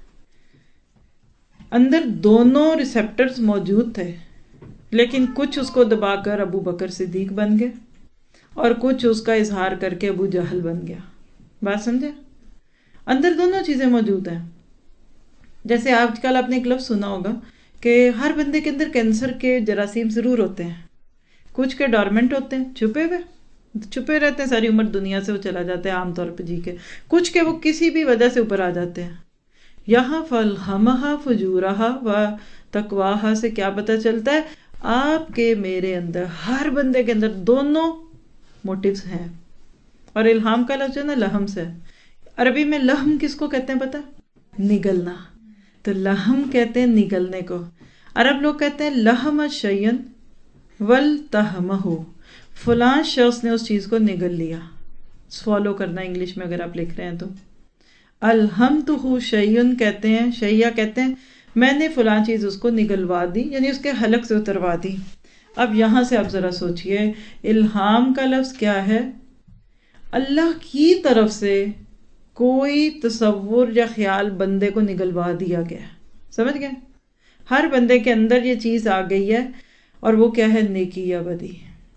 اندر دونوں ریسیپٹرز موجود تھے, لیکن کچھ اس کو دبا کر ابو بکر صدیق بن گئے, اور کچھ اس کا اظہار کر کے ابو جہل بن گیا. بات سمجھے؟ اندر دونوں چیزیں موجود ہیں. جیسے آج کل آپ نے ایک لفظ سنا ہوگا کہ ہر بندے کے اندر کینسر کے جراثیم ضرور ہوتے ہیں. کچھ کے ڈورمنٹ ہوتے ہیں, چھپے رہتے ہیں, ساری عمر دنیا سے وہ چلا جاتا ہے عام طور پہ جی کے. کچھ کے وہ کسی بھی وجہ سے اوپر آ جاتے ہیں. یہاں فَأَلْهَمَهَا فُجُورَهَا وَتَقْوَاهَا سے کیا پتہ چلتا ہے, آپ کے میرے اندر, ہر بندے کے اندر دونوں موٹیوز ہیں. اور الہام کا لفظ جو ہے نا لہم سے, عربی میں لہم کس کو کہتے ہیں پتہ, نگلنا. تو لہم کہتے ہیں نگلنے کو. عرب لوگ کہتے ہیں لہم شیئن وَلْتَہْمَہُ, فلاں شخص نے اس چیز کو نگل لیا. فالو کرنا انگلش میں اگر آپ لکھ رہے ہیں تو. الہمتہ شیئن کہتے ہیں, شیئا کہتے ہیں میں نے فلاں چیز اس کو نگلوا دی, یعنی اس کے حلق سے اتروا دی. اب یہاں سے آپ ذرا سوچئے, الہام کا لفظ کیا ہے, اللہ کی طرف سے کوئی تصور یا خیال بندے کو نگلوا دیا گیا. سمجھ گئے؟ ہر بندے کے اندر یہ چیز آ گئی ہے, اور وہ کیا ہے, نیکی یا بدی.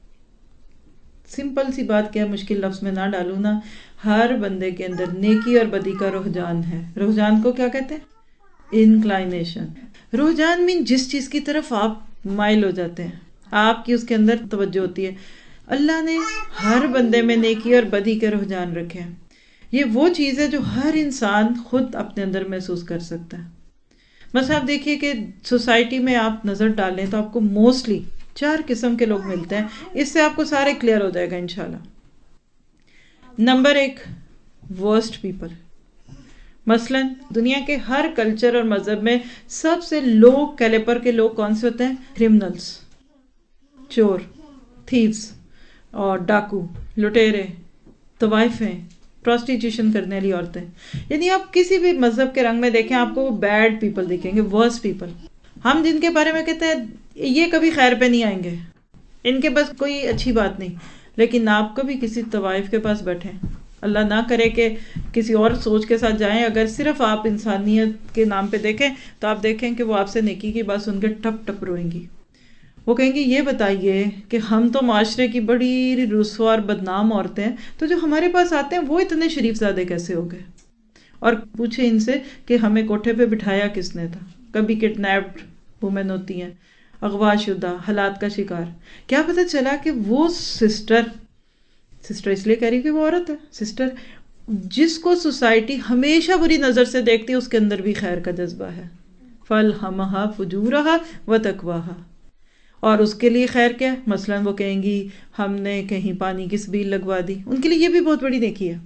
سمپل سی بات کیا, مشکل لفظ میں نہ ڈالوں نا. ہر بندے کے اندر نیکی اور بدی کا رجحان ہے. رجحان کو کیا کہتے ہیں, انکلائنیشن. رجحان مین جس چیز کی طرف آپ مائل ہو جاتے ہیں, آپ کی اس کے اندر توجہ ہوتی ہے. اللہ نے ہر بندے میں نیکی اور بدی کے رجحان رکھے ہیں. یہ وہ چیز ہے جو ہر انسان خود اپنے اندر محسوس کر سکتا ہے. بس آپ دیکھیے کہ سوسائٹی میں آپ نظر ڈالیں تو آپ کو موسٹلی 4 قسم کے لوگ ملتے ہیں. اس سے آپ کو سارے کلیئر ہو جائے گا انشاءاللہ. Number 1, worst people. مثلا دنیا کے ہر کلچر اور مذہب میں سب سے لو کیلیبر کے لوگ کون سے ہوتے ہیں, کرمنلز, چور, تھیوز, اور ڈاکو, لٹیرے, طوائفیں, پروسٹیٹیوشن کرنے والی عورتیں. یعنی آپ کسی بھی مذہب کے رنگ میں دیکھیں آپ کو وہ بیڈ پیپل دکھیں گے, ورس پیپل. ہم جن کے بارے میں کہتے ہیں یہ کبھی خیر پہ نہیں آئیں گے, ان کے بس کوئی اچھی بات نہیں. لیکن آپ کبھی کسی طوائف کے پاس بیٹھیں, اللہ نہ کرے کہ کسی اور سوچ کے ساتھ جائیں, اگر صرف آپ انسانیت کے نام پہ دیکھیں تو آپ دیکھیں کہ وہ آپ سے نیکی کی بات سن کے ٹپ ٹپ روئیں گی. وہ کہیں گے یہ بتائیے کہ ہم تو معاشرے کی بڑی رسوا اور بدنام عورتیں ہیں, تو جو ہمارے پاس آتے ہیں وہ اتنے شریف زادے کیسے ہو گئے. اور پوچھیں ان سے کہ ہمیں کوٹھے پہ بٹھایا کس نے تھا. کبھی کڈنیپڈ وومن ہوتی ہیں, اغوا شدہ, حالات کا شکار. کیا پتہ چلا کہ وہ سسٹر اس لیے کہہ رہی کہ وہ عورت ہے, سسٹر جس کو سوسائٹی ہمیشہ بری نظر سے دیکھتی ہے اس کے اندر بھی خیر کا جذبہ ہے. فَأَلْهَمَهَا فُجُورَهَا وَتَقْوَاهَا۔ اور اس کے لیے خیر کیا ہے؟ مثلاً وہ کہیں گی ہم نے کہیں پانی کی سبیل لگوا دی، ان کے لیے یہ بھی بہت بڑی نیکی ہے۔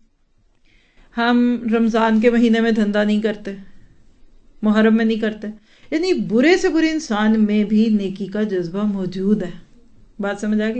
ہم رمضان کے مہینے میں دھندا نہیں کرتے، محرم میں نہیں کرتے، یعنی برے سے برے انسان میں بھی نیکی کا جذبہ موجود ہے۔ بات سمجھ آ گئی؟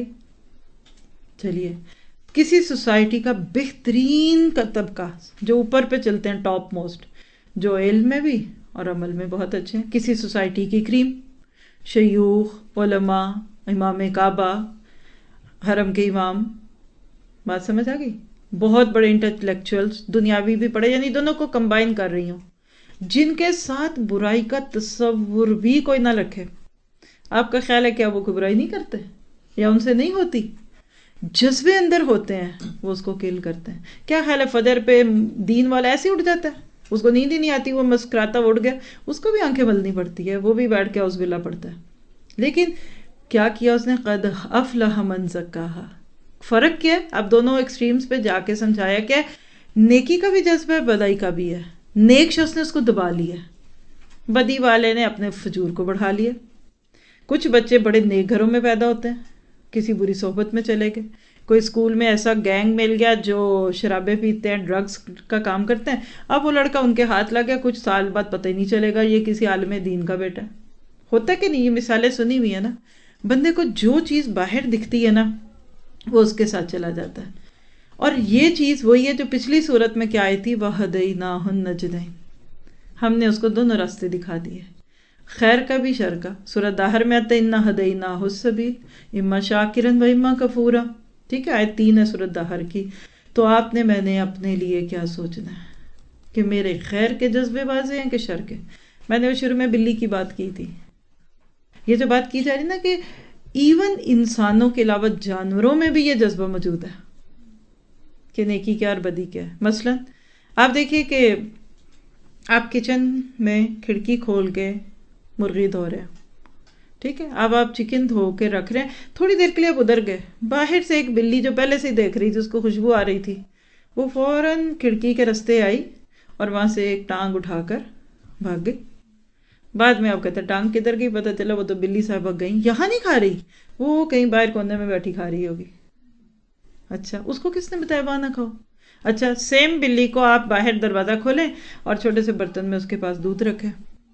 چلیے، کسی سوسائٹی کا بہترین طبقہ جو اوپر پہ چلتے ہیں، ٹاپ موسٹ، جو علم میں بھی اور عمل میں بہت اچھے ہیں، کسی سوسائٹی کی کریم، شیوخ، علماء، امام کعبہ، حرم کے امام، بات سمجھ آ گئی؟ بہت بڑے انٹلیکچوئلز، دنیاوی بھی پڑھے، یعنی دونوں کو کمبائن کر رہی ہوں، جن کے ساتھ برائی کا تصور بھی کوئی نہ رکھے۔ آپ کا خیال ہے کیا وہ کوئی برائی نہیں کرتے یا ان سے نہیں ہوتی؟ جذبے اندر ہوتے ہیں، وہ اس کو کل کرتے ہیں۔ کیا خیال ہے فجر پہ دین والا ایسے اٹھ جاتا ہے، اس کو نیند ہی نہیں آتی، وہ مسکراتا اٹھ گیا، اس کو بھی آنکھیں ملنی پڑتی ہے، وہ بھی بیٹھ کے اعوذ باللہ پڑھتا ہے، لیکن کیا کیا اس نے؟ قد افلح من زکاہا۔ فرق کیا ہے؟ اب دونوں ایکسٹریمز پہ جا کے سمجھایا کہ نیکی کا بھی جذبہ ہے، بدائی کا بھی ہے۔ نیک شخص نے اس کو دبا لیا، بدی والے نے اپنے فجور کو بڑھا لیا۔ کچھ بچے بڑے نیک گھروں میں پیدا ہوتے ہیں، کسی بری صحبت میں چلے گئے، کوئی اسکول میں ایسا گینگ مل گیا جو شرابیں پیتے ہیں، ڈرگز کا کام کرتے ہیں، اب وہ لڑکا ان کے ہاتھ لگ گیا، کچھ سال بعد پتہ ہی نہیں چلے گا یہ کسی عالم دین کا بیٹا ہے۔ ہوتا کہ نہیں؟ یہ مثالیں سنی ہوئی ہیں نا۔ بندے کو جو چیز باہر دکھتی ہے نا، وہ اس کے ساتھ چلا جاتا ہے، اور یہ چیز وہی ہے جو پچھلی صورت میں کیا آئی تھی، وَهَدَيْنَاهُ النَّجْدَيْنِ، ہم نے اس کو دونوں راستے دکھا دیے، خیر کا بھی شر کا۔ سورۃ داہر میں آتا ہے اِنَّا هَدَيْنَاهُ السَّبِيلَ اِمَّا شَاكِرًا وَإِمَّا كَفُورًا، ٹھیک ہے، آیت 3 ہے سورۃ داہر کی۔ تو آپ نے میں نے اپنے لیے کیا سوچنا ہے کہ میرے خیر کے جذبے واضح ہیں کہ شر کے؟ میں نے وہ شروع میں بلی کی بات کی تھی، یہ جو بات کی جا رہی نا کہ ایون انسانوں کے علاوہ جانوروں میں بھی یہ جذبہ موجود ہے کہ نیکی کیا اور بدی کیا ہے۔ مثلا آپ دیکھیے کہ آپ کچن میں کھڑکی کھول کے مرغی دھو رہے ہیں، ٹھیک ہے، اب آپ چکن دھو کے رکھ رہے ہیں، تھوڑی دیر کے لیے آپ ادھر گئے، باہر سے ایک بلی جو پہلے سے ہی دیکھ رہی تھی، اس کو خوشبو آ رہی تھی، وہ فوراً کھڑکی کے رستے آئی اور وہاں سے ایک ٹانگ اٹھا کر بھاگ گئی۔ بعد میں آپ کہتے ہیں ٹانگ کدھر گئی؟ پتہ چلا وہ تو بلی صاحبہ گئی، یہاں نہیں کھا رہی، وہ کہیں باہر کونے میں بیٹھی کھا رہی ہوگی۔ اچھا، اس کو کس نے بتایا وہاں نہ کھاؤ؟ اچھا، سیم بلی کو آپ باہر دروازہ کھولیں اور چھوٹے سے برتن میں اس کے پاس دودھ رکھیں،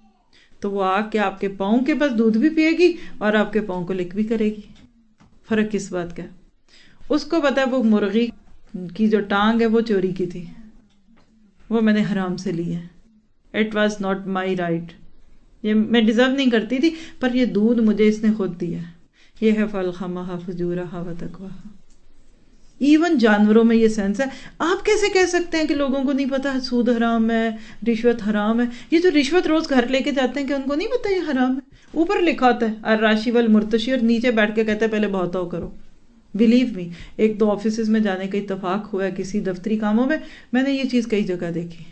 تو وہ آ کے آپ کے پاؤں کے پاس دودھ بھی پیے گی اور آپ کے پاؤں کو لک بھی کرے گی۔ فرق کس بات کا ہے؟ اس کو پتا ہے وہ مرغی کی جو ٹانگ ہے وہ چوری کی تھی، وہ میں نے حرام سے لی ہے، it was not my right, یہ میں ڈیزرو نہیں کرتی تھی، پر یہ دودھ مجھے اس نے خود دیا۔ یہ ہے فَأَلْهَمَهَا فُجُورَهَا وَتَقْوَاهَا۔ ایون جانوروں میں یہ سینس ہے۔ آپ کیسے کہہ سکتے ہیں کہ لوگوں کو نہیں پتا سود حرام ہے، رشوت حرام ہے؟ یہ جو رشوت روز گھر لے کے جاتے ہیں کہ ان کو نہیں پتا یہ حرام ہے؟ اوپر لکھا ہوتا ہے الراشی والمرتشی، اور نیچے بیٹھ کے کہتے ہیں پہلے بہتاؤ کرو۔ بلیو می، ایک دو آفیسز میں جانے کا اتفاق ہوا ہے کسی دفتری کاموں میں نے یہ چیز کئی جگہ دیکھی،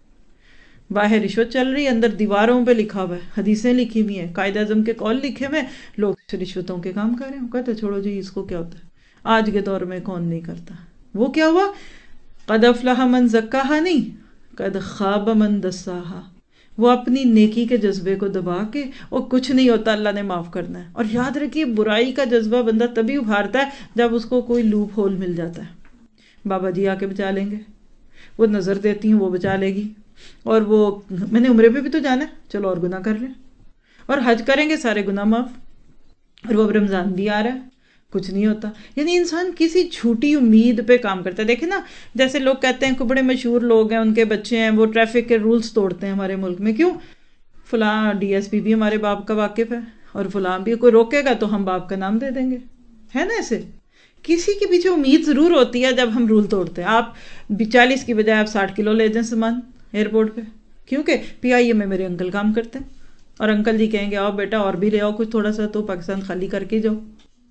باہر رشوت چل رہی ہے، اندر دیواروں پہ لکھا ہوا ہے، حدیثیں لکھی ہوئی ہیں، قائد اعظم کے قول لکھے ہوئے، لوگ رشوتوں کے کام کر رہے ہیں، کہتے چھوڑو جی اس کو کیا ہوتا ہے، آج کے دور میں کون نہیں کرتا۔ وہ کیا ہوا؟ قد افلح من زکاہا نہیں، قد خاب من دساہا۔ وہ اپنی نیکی کے جذبے کو دبا کے، اور کچھ نہیں ہوتا، اللہ نے معاف کرنا ہے۔ اور یاد رکھیے برائی کا جذبہ بندہ تبھی ابھارتا ہے جب اس کو کوئی لوپ ہول مل جاتا ہے۔ بابا جی آ کے بچا لیں گے، وہ نظر دیتی ہیں وہ بچا لے گی، اور وہ میں نے عمرے پہ بھی تو جانا ہے، چلو اور گناہ کر لیں، اور حج کریں گے سارے گناہ معاف، اور وہ رمضان بھی آ رہا ہے، کچھ نہیں ہوتا۔ یعنی انسان کسی جھوٹی امید پہ کام کرتا ہے۔ دیکھیں نا، جیسے لوگ کہتے ہیں کہ بڑے مشہور لوگ ہیں، ان کے بچے ہیں، وہ ٹریفک کے رولز توڑتے ہیں ہمارے ملک میں، کیوں؟ فلاں ڈی ایس پی بھی ہمارے باپ کا واقف ہے، اور فلاں بھی، کوئی روکے گا تو ہم باپ کا نام دے دیں گے، ہے نا؟ ایسے کسی کے پیچھے امید ضرور ہوتی ہے جب ہم رول توڑتے ہیں۔ آپ 40 کی بجائے آپ 60 کلو لے جائیں سامان ایئرپورٹ پہ، کیونکہ پی آئی اے میں میرے انکل کام کرتے ہیں، اور انکل جی کہیں گے آؤ بیٹا اور بھی لے آؤ کچھ تھوڑا سا، تو پاکستان خالی کر کے جاؤ،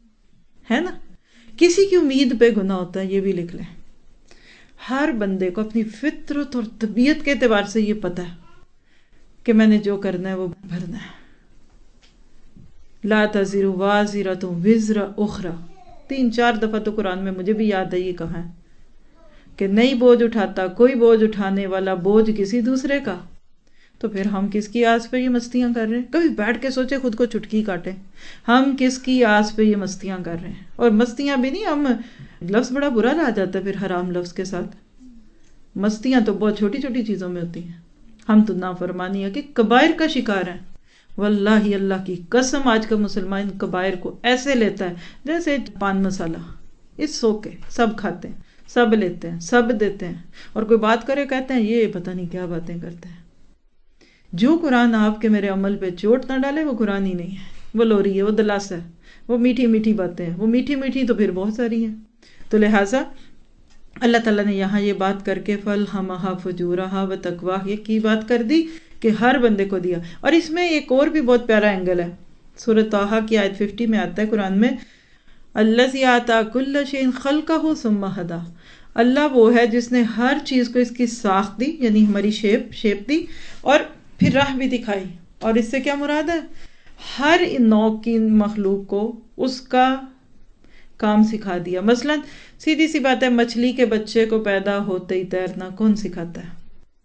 ہے نا؟ کسی کی امید پہ گناہ ہوتا ہے، یہ بھی لکھ لیں۔ ہر بندے کو اپنی فطرت اور طبیعت کے اعتبار سے یہ پتہ ہے کہ میں نے جو کرنا ہے وہ بھرنا ہے۔ لا تزر وازرۃ وزر اخری، 3-4 دفعہ تو قرآن میں مجھے بھی یاد ہے یہ کہا ہے کہ نہیں بوجھ اٹھاتا کوئی بوجھ اٹھانے والا بوجھ کسی دوسرے کا، تو پھر ہم کس کی آس پہ یہ مستیاں کر رہے ہیں؟ کبھی بیٹھ کے سوچے خود کو چٹکی کاٹیں، ہم کس کی آس پہ یہ مستیاں کر رہے ہیں؟ اور مستیاں بھی نہیں، ہم لفظ بڑا برا لا جاتا ہے پھر حرام لفظ کے ساتھ. مستیاں تو بہت چھوٹی چھوٹی چیزوں میں ہوتی ہیں. ہم تو نافرمانی ہے کہ کبائر کا شکار ہیں. واللہ اللہ کی قسم آج کا مسلمان کبائر کو ایسے لیتا ہے جیسے پان مسالہ. اس سو کے سب کھاتے ہیں، سب لیتے ہیں، سب دیتے ہیں، اور کوئی بات کرے کہتے ہیں یہ پتہ نہیں کیا باتیں کرتے ہیں. جو قرآن آپ کے میرے عمل پہ چوٹ نہ ڈالے وہ قرآن ہی نہیں ہے، وہ لوری ہے، وہ دلاسا ہے، وہ میٹھی میٹھی باتیں ہیں. وہ میٹھی میٹھی تو پھر بہت ساری ہیں. تو لہٰذا اللہ تعالیٰ نے یہاں یہ بات کر کے فَأَلْهَمَهَا فُجُورَهَا وَتَقْوَاهَا یہ کی بات کر دی کہ ہر بندے کو دیا. اور اس میں ایک اور بھی بہت پیارا اینگل ہے. سورۃ طٰہٰ کی آیت 50 میں آتا ہے قرآن میں، الَّذِي آتَىٰ كُلَّ شَيْءٍ خَلْقَهُ ثُمَّ هَدَىٰ، اللہ وہ ہے جس نے ہر چیز کو اس کی ساخت دی، یعنی ہماری شیپ دی، اور پھر راہ بھی دکھائی. اور اس سے کیا مراد ہے؟ ہر نوع کی مخلوق کو اس کا کام سکھا دیا. مثلا سیدھی سی بات ہے، مچھلی کے بچے کو پیدا ہوتے ہی تیرنا کون سکھاتا ہے؟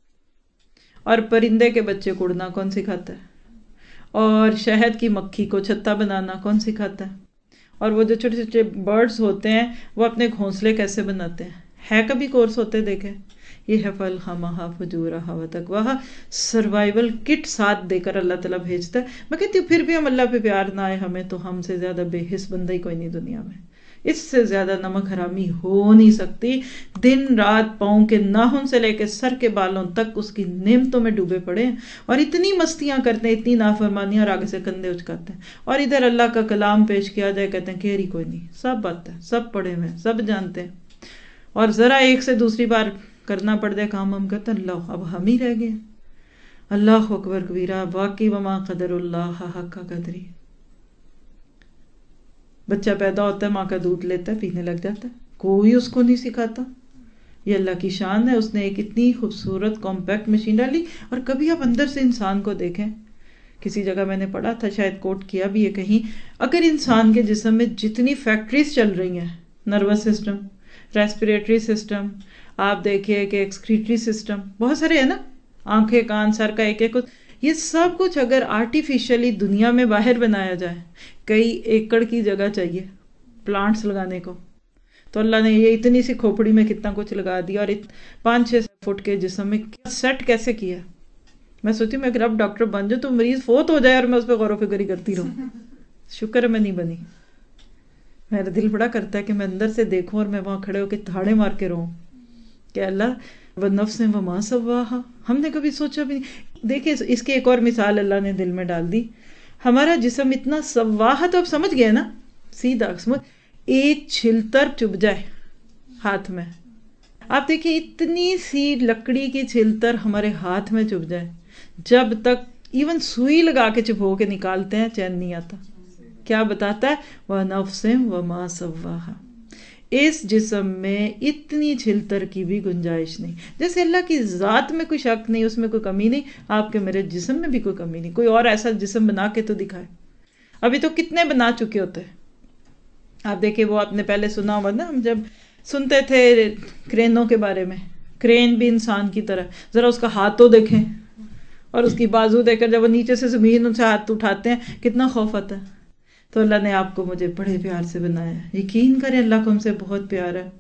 اور پرندے کے بچے کو اڑنا کون سکھاتا ہے؟ اور شہد کی مکھی کو چھتا بنانا کون سکھاتا ہے؟ اور وہ جو چھوٹے چھوٹے برڈز ہوتے ہیں وہ اپنے گھونسلے کیسے بناتے ہیں؟ ہے کبھی کورس ہوتے دیکھے؟ یہ ہے فَأَلْهَمَهَا فُجُورَهَا وَتَقْوَاهَا، سروائیول کٹ ساتھ دے کر اللہ تعالیٰ بھیجتا ہے. میں کہتی ہوں پھر بھی ہم اللہ پہ پیار نہ آئے ہمیں تو ہم سے زیادہ بے حس بندہ ہی کوئی نہیں دنیا میں. اس سے زیادہ نمک حرامی ہو نہیں سکتی. دن رات پاؤں کے ناخن سے لے کے سر کے بالوں تک اس کی نعمتوں میں ڈوبے پڑے ہیں، اور اتنی مستیاں کرتے ہیں، اتنی نافرمانیاں، اور آگے سے کندھے اچکاتے ہیں. اور ادھر اللہ کا کلام پیش کیا جائے کہتے ہیں کہری کوئی نہیں، سب بات ہے، سب پڑھے ہوئے ہیں، سب جانتے ہیں. اور ذرا ایک سے دوسری بار کرنا پڑ جائے کام، ہم کہتے ہیں اللہ اب ہم ہی رہ گئے. اللہ اکبر کبیرہ، واقعی وما قدر اللہ حق قدری. بچہ پیدا ہوتا ہے، ماں کا دودھ لیتا ہے، پینے لگ جاتا ہے، کوئی اس کو نہیں سکھاتا. یہ اللہ کی شان ہے، اس نے ایک اتنی خوبصورت کمپیکٹ مشین ڈالی. اور کبھی آپ اندر سے انسان کو دیکھیں، کسی جگہ میں نے پڑھا تھا، شاید کوٹ کیا بھی ہے کہیں، اگر انسان کے جسم میں جتنی فیکٹریز چل رہی ہیں، نروس سسٹم، ریسپیریٹری سسٹم، آپ دیکھیے کہ ایکسکریٹری سسٹم، بہت سارے ہیں نا، آنکھیں، کان، سر کا ایک ایک، یہ سب کچھ اگر آرٹیفیشلی دنیا میں باہر بنایا جائے، کئی ایکڑ کی جگہ چاہیے پلانٹس لگانے کو، تو اللہ نے یہ اتنی سی کھوپڑی میں کتنا کچھ لگا دیا. اور 5-6 فٹ کے جسم میں سیٹ کیسے کیا. میں سوچتی ہوں میں اگر اب ڈاکٹر بن جاؤں تو مریض فوت ہو جائے اور میں اس پہ غور و فکر ہی کرتی رہوں. شکر ہے میں نہیں بنی. میرا دل بڑا کرتا ہے کہ میں اندر سے دیکھوں اور میں وہاں کھڑے ہو کے تھاڑے مار کے رہوں کہ اللہ وَنَفْسٍ وَمَا سَوَّاهَا. ہم نے کبھی سوچا بھی نہیں. دیکھیں اس کی ایک اور مثال اللہ نے دل میں ڈال دی. ہمارا جسم اتنا سواہا، تو اب سمجھ گئے نا، سیدھا سمجھ، ایک چھلتر چبھ جائے ہاتھ میں، آپ دیکھیں اتنی سی لکڑی کی چھلتر ہمارے ہاتھ میں چبھ جائے، جب تک ایون سوئی لگا کے چبھو کے نکالتے ہیں چین نہیں آتا. کیا بتاتا ہے؟ وَنَفْسٍ وَمَا سَوَّاهَا. اس جسم میں اتنی چھلتر کی بھی گنجائش نہیں. جیسے اللہ کی ذات میں کوئی شک نہیں، اس میں کوئی کمی نہیں، آپ کے میرے جسم میں بھی کوئی کمی نہیں. کوئی اور ایسا جسم بنا کے تو دکھائے. ابھی تو کتنے بنا چکے ہوتے ہیں. آپ دیکھیں، وہ آپ نے پہلے سنا ہوگا نا، ہم جب سنتے تھے کرینوں کے بارے میں، کرین بھی انسان کی طرح، ذرا اس کا ہاتھ تو دیکھیں اور اس کی بازو دیکھ کر جب وہ نیچے سے زمین ان سے ہاتھ اٹھاتے ہیں کتنا خوف آتا ہے. تو اللہ نے آپ کو مجھے بڑے پیار سے بنایا ہے. یقین کریں اللہ کو ہم سے بہت پیار ہے.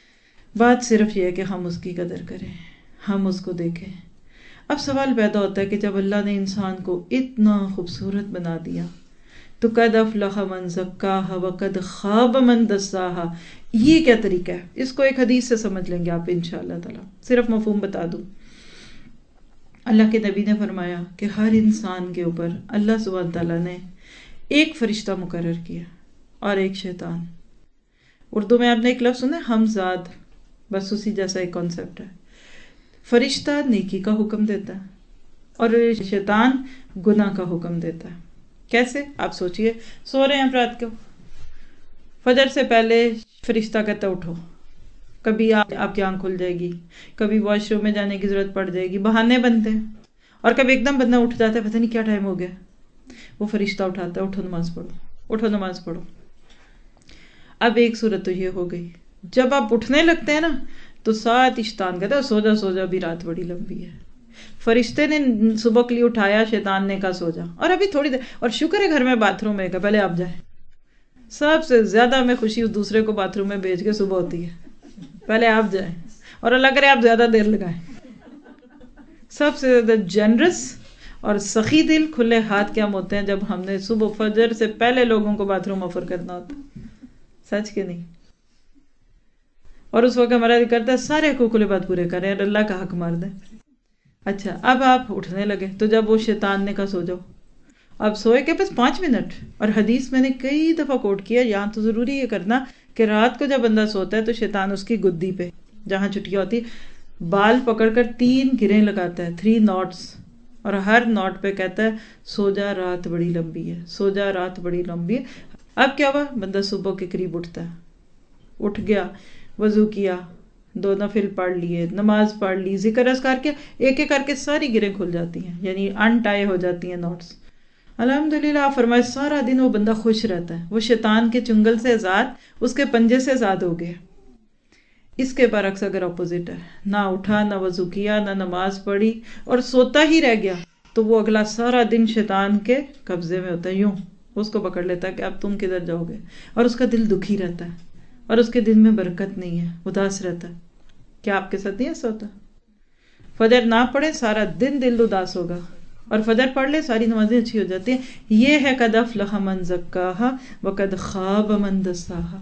بات صرف یہ ہے کہ ہم اس کی قدر کریں، ہم اس کو دیکھیں. اب سوال پیدا ہوتا ہے کہ جب اللہ نے انسان کو اتنا خوبصورت بنا دیا تو قد افلح من زکاہا وقد خاب من دساہا، یہ کیا طریقہ ہے؟ اس کو ایک حدیث سے سمجھ لیں گے آپ انشاءاللہ تعالی. صرف مفہوم بتا دوں. اللہ کے نبی نے فرمایا کہ ہر انسان کے اوپر اللہ سبحانہ تعالیٰ نے ایک فرشتہ مقرر کیا اور ایک شیطان. اردو میں آپ نے ایک لفظ سنا ہے ہمزاد، بس اسی جیسا ایک کانسیپٹ ہے. فرشتہ نیکی کا حکم دیتا ہے اور شیطان گناہ کا حکم دیتا ہے. کیسے؟ آپ سوچئے، سو رہے ہیں رات کو، فجر سے پہلے فرشتہ کہتا ہے اٹھو. کبھی آپ کی آنکھ کھل جائے گی، کبھی واش روم میں جانے کی ضرورت پڑ جائے گی، بہانے بنتے ہیں، اور کبھی ایک دم بندہ اٹھ جاتا ہے، پتہ نہیں کیا ٹائم ہو گیا، وہ فرشتہ اٹھاتا ہے، اٹھو نماز پڑھو، اٹھو نماز پڑھو. اب ایک صورت تو یہ ہو گئی، جب آپ اٹھنے لگتے ہیں نا تو ساتھ شیطان کہتا ہے سو جا سو جا، بھی رات بڑی لمبی ہے. فرشتے نے صبح کے لیے اٹھایا، شیطان نے کہا سو جا، اور ابھی تھوڑی دیر، اور شکر ہے گھر میں باتھ روم ہے، پہلے آپ جائیں. سب سے زیادہ میں خوشی اس دوسرے کو باتھ روم میں بھیج کے صبح ہوتی ہے، پہلے آپ جائیں، اور اللہ کرے آپ زیادہ دیر لگائیں. سب سے زیادہ جنرس اور سخی دل، کھلے ہاتھ کیا ہوتے ہیں جب ہم نے صبح فجر سے پہلے لوگوں کو باتھ روم آفر کرنا ہوتا. سچ کہ نہیں؟ اور اس وقت ہمارا دل کرتا ہے سارے حقوق العباد پورے کریں اور اللہ کا حق مار دیں. اچھا اب آپ اٹھنے لگے تو جب وہ شیطان نے کہا سو جاؤ، اب سوئے کے بس 5 منٹ. اور حدیث میں نے کئی دفعہ کوٹ کیا، یہاں تو ضروری یہ کرنا کہ رات کو جب بندہ سوتا ہے تو شیطان اس کی گدی پہ جہاں چٹیاں ہوتی بال پکڑ کر 3 گریں لگاتا ہے، 3 نوٹس، اور ہر نوٹ پہ کہتا ہے سو جا رات بڑی لمبی ہے، سو جا رات بڑی لمبی ہے. اب کیا ہوا؟ بندہ صبح کے قریب اٹھتا ہے، اٹھ گیا، وضو کیا، 2 نفل پڑھ لیے، نماز پڑھ لی، ذکر اذکار کیا، ایک ایک کر کے ساری گریں کھل جاتی ہیں، یعنی انٹائی ہو جاتی ہیں نوٹس. الحمدللہ. آپ فرمائے سارا دن وہ بندہ خوش رہتا ہے، وہ شیطان کے چنگل سے آزاد، اس کے پنجے سے آزاد ہو گیا. اس کے برعکس اگر اپوزٹ ہے، نہ اٹھا، نہ وضو کیا، نہ نماز پڑھی، اور سوتا ہی رہ گیا، تو وہ اگلا سارا دن شیطان کے قبضے میں ہوتا ہے. یوں اس کو پکڑ لیتا ہے کہ اب تم کدھر جاؤ گے، اور اس کا دل دکھی رہتا ہے، اور اس کے دل میں برکت نہیں ہے، اداس رہتا ہے. کیا آپ کے ساتھ نہیں ایسا ہوتا؟ فجر نہ پڑھے سارا دن دل اداس ہوگا، اور فجر پڑھ لے ساری نمازیں اچھی ہو جاتی ہیں. یہ ہے قد افلح من زکاہا وقد خاب من دساہا.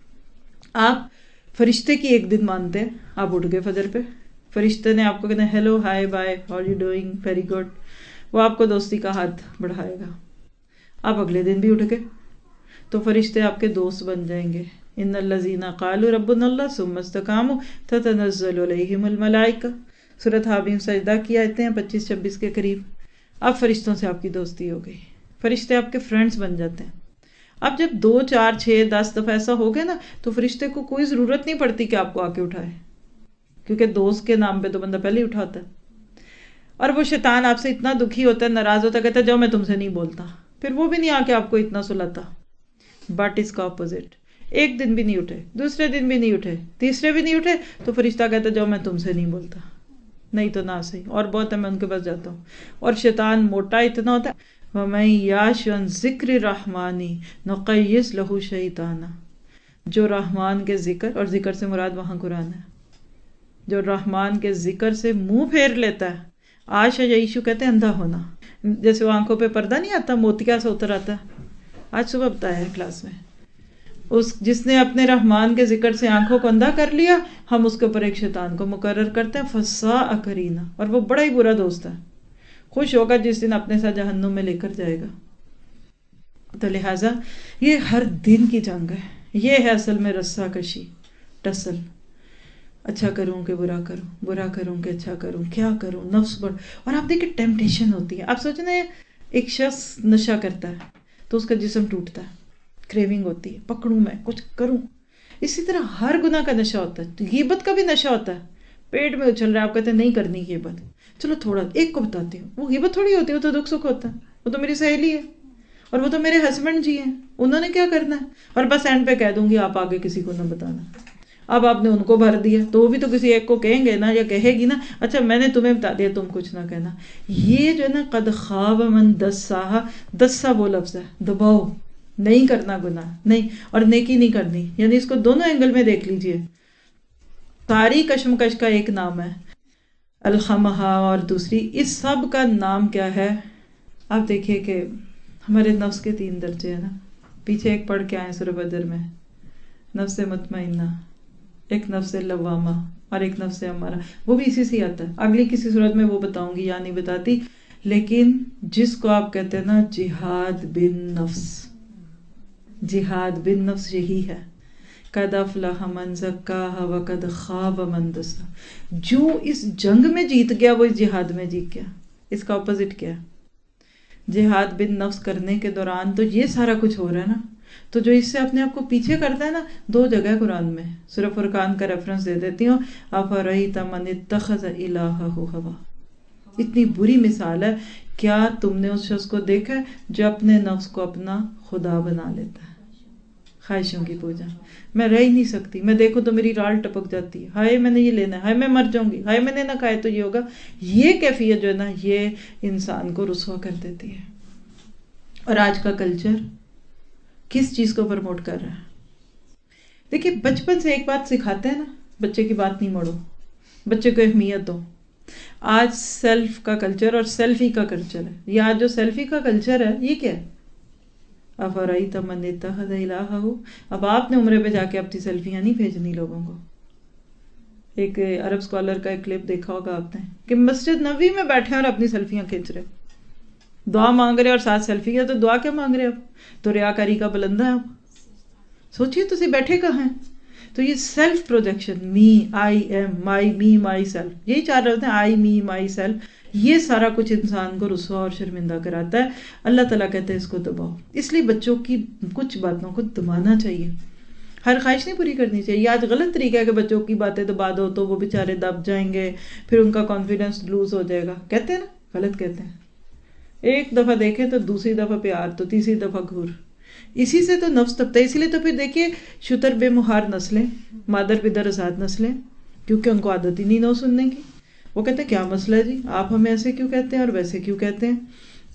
آپ فرشتے کی ایک دن مانتے ہیں، آپ اٹھ گئے فجر پہ، فرشتے نے آپ کو کہنا hello, hi, bye, how you doing, very good, وہ آپ کو دوستی کا ہاتھ بڑھائے گا. آپ اگلے دن بھی اٹھ گئے تو فرشتے آپ کے دوست بن جائیں گے. ان الذین قالوا ربنا اللہ ثم استقاموا تتنزل علیہم الملائکہ، سورۃ حامیم سجدہ کی آیتیں ہیں 25-26 کے قریب. اب فرشتوں سے آپ کی دوستی ہو گئی، فرشتے آپ کے فرینڈز بن جاتے ہیں. اب جب 2 4 6 10 دفعہ ایسا ہو گیا نا تو فرشتے کو کوئی ضرورت نہیں پڑتی کہ آپ کو آ کے اٹھائے، کیونکہ دوست کے نام پہ تو بندہ پہلے ہی اٹھاتا ہے. اور وہ شیطان آپ سے اتنا دکھی ہوتا ہے، ناراض ہوتا ہے، کہتا ہے جاؤ میں تم سے نہیں بولتا، پھر وہ بھی نہیں آ کے آپ کو اتنا سلاتا. بٹ اس کا اپوزٹ، ایک دن بھی نہیں اٹھے، دوسرے دن بھی نہیں اٹھے، تیسرے بھی نہیں اٹھے، تو فرشتہ کہتا ہے جاؤ میں تم سے نہیں بولتا، نہیں تو نہ صحیح، اور بہت ہے میں ان کے پاس جاتا ہوں. اور شیطان موٹا اتنا ہوتا ہے وَمَن يَعْشُ عَن ذِكْرِ الرَّحْمَنِ نُقَيِّضْ لَهُ شَيْطَانًا، جو رحمان کے ذکر، اور ذکر سے مراد وہاں قرآن ہے، جو رحمان کے ذکر سے منہ پھیر لیتا ہے. آج یعیشو کہتے ہیں اندھا ہونا، جیسے وہ آنکھوں پہ پردہ نہیں آتا موتیا سے اتر آتا ہے. آج صبح بتایا ہے کلاس میں، جس نے اپنے رحمان کے ذکر سے آنکھوں کو اندھا کر لیا، ہم اس کے اوپر ایک شیطان کو مقرر کرتے ہیں فَسَاءَ قَرِینًا، اور وہ بڑا ہی برا دوست ہے. خوش ہوگا جس دن اپنے ساتھ جہنم میں لے کر جائے گا. تو لہٰذا یہ ہر دن کی جنگ ہے، یہ ہے اصل میں رسا کشی، ٹسل. اچھا کروں کہ برا کروں، برا کروں کہ اچھا کروں، کیا کروں، نفس بڑھ. اور آپ دیکھیں ٹیمپٹیشن ہوتی ہے. آپ سوچیں نا ایک شخص نشہ کرتا ہے تو اس کا جسم ٹوٹتا ہے، کریونگ ہوتی ہے، پکڑوں میں کچھ کروں. اسی طرح ہر گناہ کا نشہ ہوتا ہے. غیبت کا بھی نشہ ہوتا ہے، پیٹ میں اچھل رہا ہے، آپ کہتے ہیں نہیں کرنی غیبت، چلو تھوڑا ایک کو بتاتی ہوں. وہ غیبت تھوڑی ہوتی ہے، وہ تو دکھ سکھ ہوتا ہے، وہ تو میری سہیلی ہے، اور وہ تو میرے ہسبینڈ جی ہیں، انہوں نے کیا کرنا ہے، اور بس اینڈ پہ کہہ دوں گی آپ آگے کسی کو نہ بتانا. اب آپ نے ان کو بھر دیا تو وہ بھی تو کسی ایک کو کہیں گے نا، یا کہے گی نا اچھا میں نے تمہیں بتا دیا تم کچھ نہ کہنا. یہ جو ہے نا قد خاب من دساہا، دسا وہ لفظ ہے دباؤ، نہیں کرنا گناہ نہیں، اور نیکی نہیں کرنی، یعنی اس کو دونوں اینگل میں دیکھ لیجئے. ساری کشمکش کا ایک نام ہے الخمہا، اور دوسری اس سب کا نام کیا ہے؟ آپ دیکھیے کہ ہمارے نفس کے 3 درجے ہیں نا، پیچھے ایک پڑھ کے آئے سورہ بدر میں، نفس مطمئنہ، ایک نفس لوامہ، اور ایک نفس امارہ. وہ بھی اسی سے آتا ہے، اگلی کسی صورت میں وہ بتاؤں گی یا نہیں بتاتی. لیکن جس کو آپ کہتے ہیں نا جہاد بن نفس، جہاد بن نفس یہی ہے. قد افلح من زکاہا وقد خاب من دساہا. جو اس جنگ میں جیت گیا وہ اس جہاد میں جیت گیا. اس کا اپوزٹ کیا ہے؟ جہاد بن نفس کرنے کے دوران تو یہ سارا کچھ ہو رہا ہے نا، تو جو اس سے اپنے آپ کو پیچھے کرتا ہے نا، 2 جگہ قرآن میں، سورہ فرقان کا ریفرنس دے دیتی ہوں، افرأیت من اتخذ الہہ ہوا. اتنی بری مثال ہے. کیا تم نے اس شخص کو دیکھا جو اپنے نفس کو اپنا خدا بنا لیتا ہے؟ خواہشوں کی پوجا. میں رہ ہی نہیں سکتی, میں دیکھوں تو میری رال ٹپک جاتی ہے, ہائے میں نے یہ لینا ہے, ہائے میں مر جاؤں گی, ہائے میں نے نہ کھائے تو یہ ہوگا. یہ کیفیت جو ہے نا یہ انسان کو رسوا کر دیتی ہے. اور آج کا کلچر کس چیز کو پروموٹ کر رہا ہے؟ دیکھیے بچپن سے ایک بات سکھاتے ہیں نا, بچے کی بات نہیں موڑو, بچے کو اہمیت دو. آج سیلف کا کلچر اور سیلفی کا کلچر ہے. یہ آج جو سیلفی کا کلچر ہے یہ کیا ہے؟ افرأیت من اتخذ الہہ, اب آپ نے عمرے پہ جا کے اپنی سیلفیاں نہیں بھیجنی لوگوں کو. ایک عرب اسکالر کا ایک کلپ دیکھا ہوگا آپ نے کہ مسجد نبوی میں بیٹھے ہیں اور اپنی سیلفیاں کھینچ رہے, دعا مانگ رہے اور ساتھ سیلفی ہے. تو دعا کیا مانگ رہے آپ؟ تو ریاکاری کا بلندہ ہے آپ. سوچئے تو صحیح بیٹھے کہاں ہیں. تو یہ self projection, me, I am, my, me, myself, یہی چار رہے ہوتے ہیں, آئی, می, مائی سیلف. یہ سارا کچھ انسان کو رسوا اور شرمندہ کراتا ہے. اللہ تعالیٰ کہتے ہیں اس کو دباؤ. اس لیے بچوں کی کچھ باتوں کو دبانا چاہیے, ہر خواہش نہیں پوری کرنی چاہیے. یہ آج غلط طریقہ ہے کہ بچوں کی باتیں دبا دو تو وہ بیچارے دب جائیں گے, پھر ان کا کانفیڈنس لوز ہو جائے گا. کہتے ہیں نا, غلط کہتے ہیں. ایک دفعہ دیکھے تو دوسری دفعہ پیار, تو تیسری دفعہ گھور. اسی سے تو نفس تبتا ہے. اسی لیے تو پھر دیکھیے شتر بے مہار نسلیں, مادر پدر آزاد نسلیں, کیونکہ ان کو عادت ہی نہیں نو سننے کی. وہ کہتے ہیں کیا مسئلہ ہے جی, آپ ہمیں ایسے کیوں کہتے ہیں اور ویسے کیوں کہتے ہیں.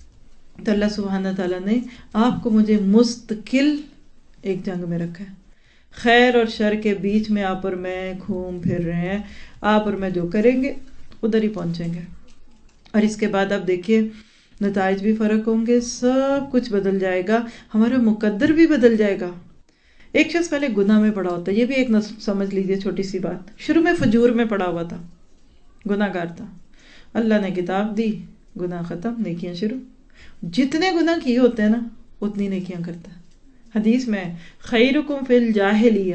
تو اللہ سبحانہ تعالیٰ نے آپ کو مجھے مستقل ایک جنگ میں رکھا ہے. خیر اور شر کے بیچ میں آپ اور میں گھوم پھر رہے ہیں. آپ اور میں جو کریں گے ادھر ہی پہنچیں گے. اور اس کے بعد آپ دیکھیے نتائج بھی فرق ہوں گے, سب کچھ بدل جائے گا, ہمارا مقدر بھی بدل جائے گا. ایک شخص پہلے گناہ میں پڑا ہوتا ہے, یہ بھی ایک سمجھ لیجئے چھوٹی سی بات. شروع میں فجور میں پڑا ہوا تھا, گناہ گار تھا. اللہ نے کتاب دی, گناہ ختم, نیکیاں شروع. جتنے گناہ کیے ہوتے ہیں نا اتنی نیکیاں کرتا ہے. حدیث میں خیرکم فی الجاہلیہ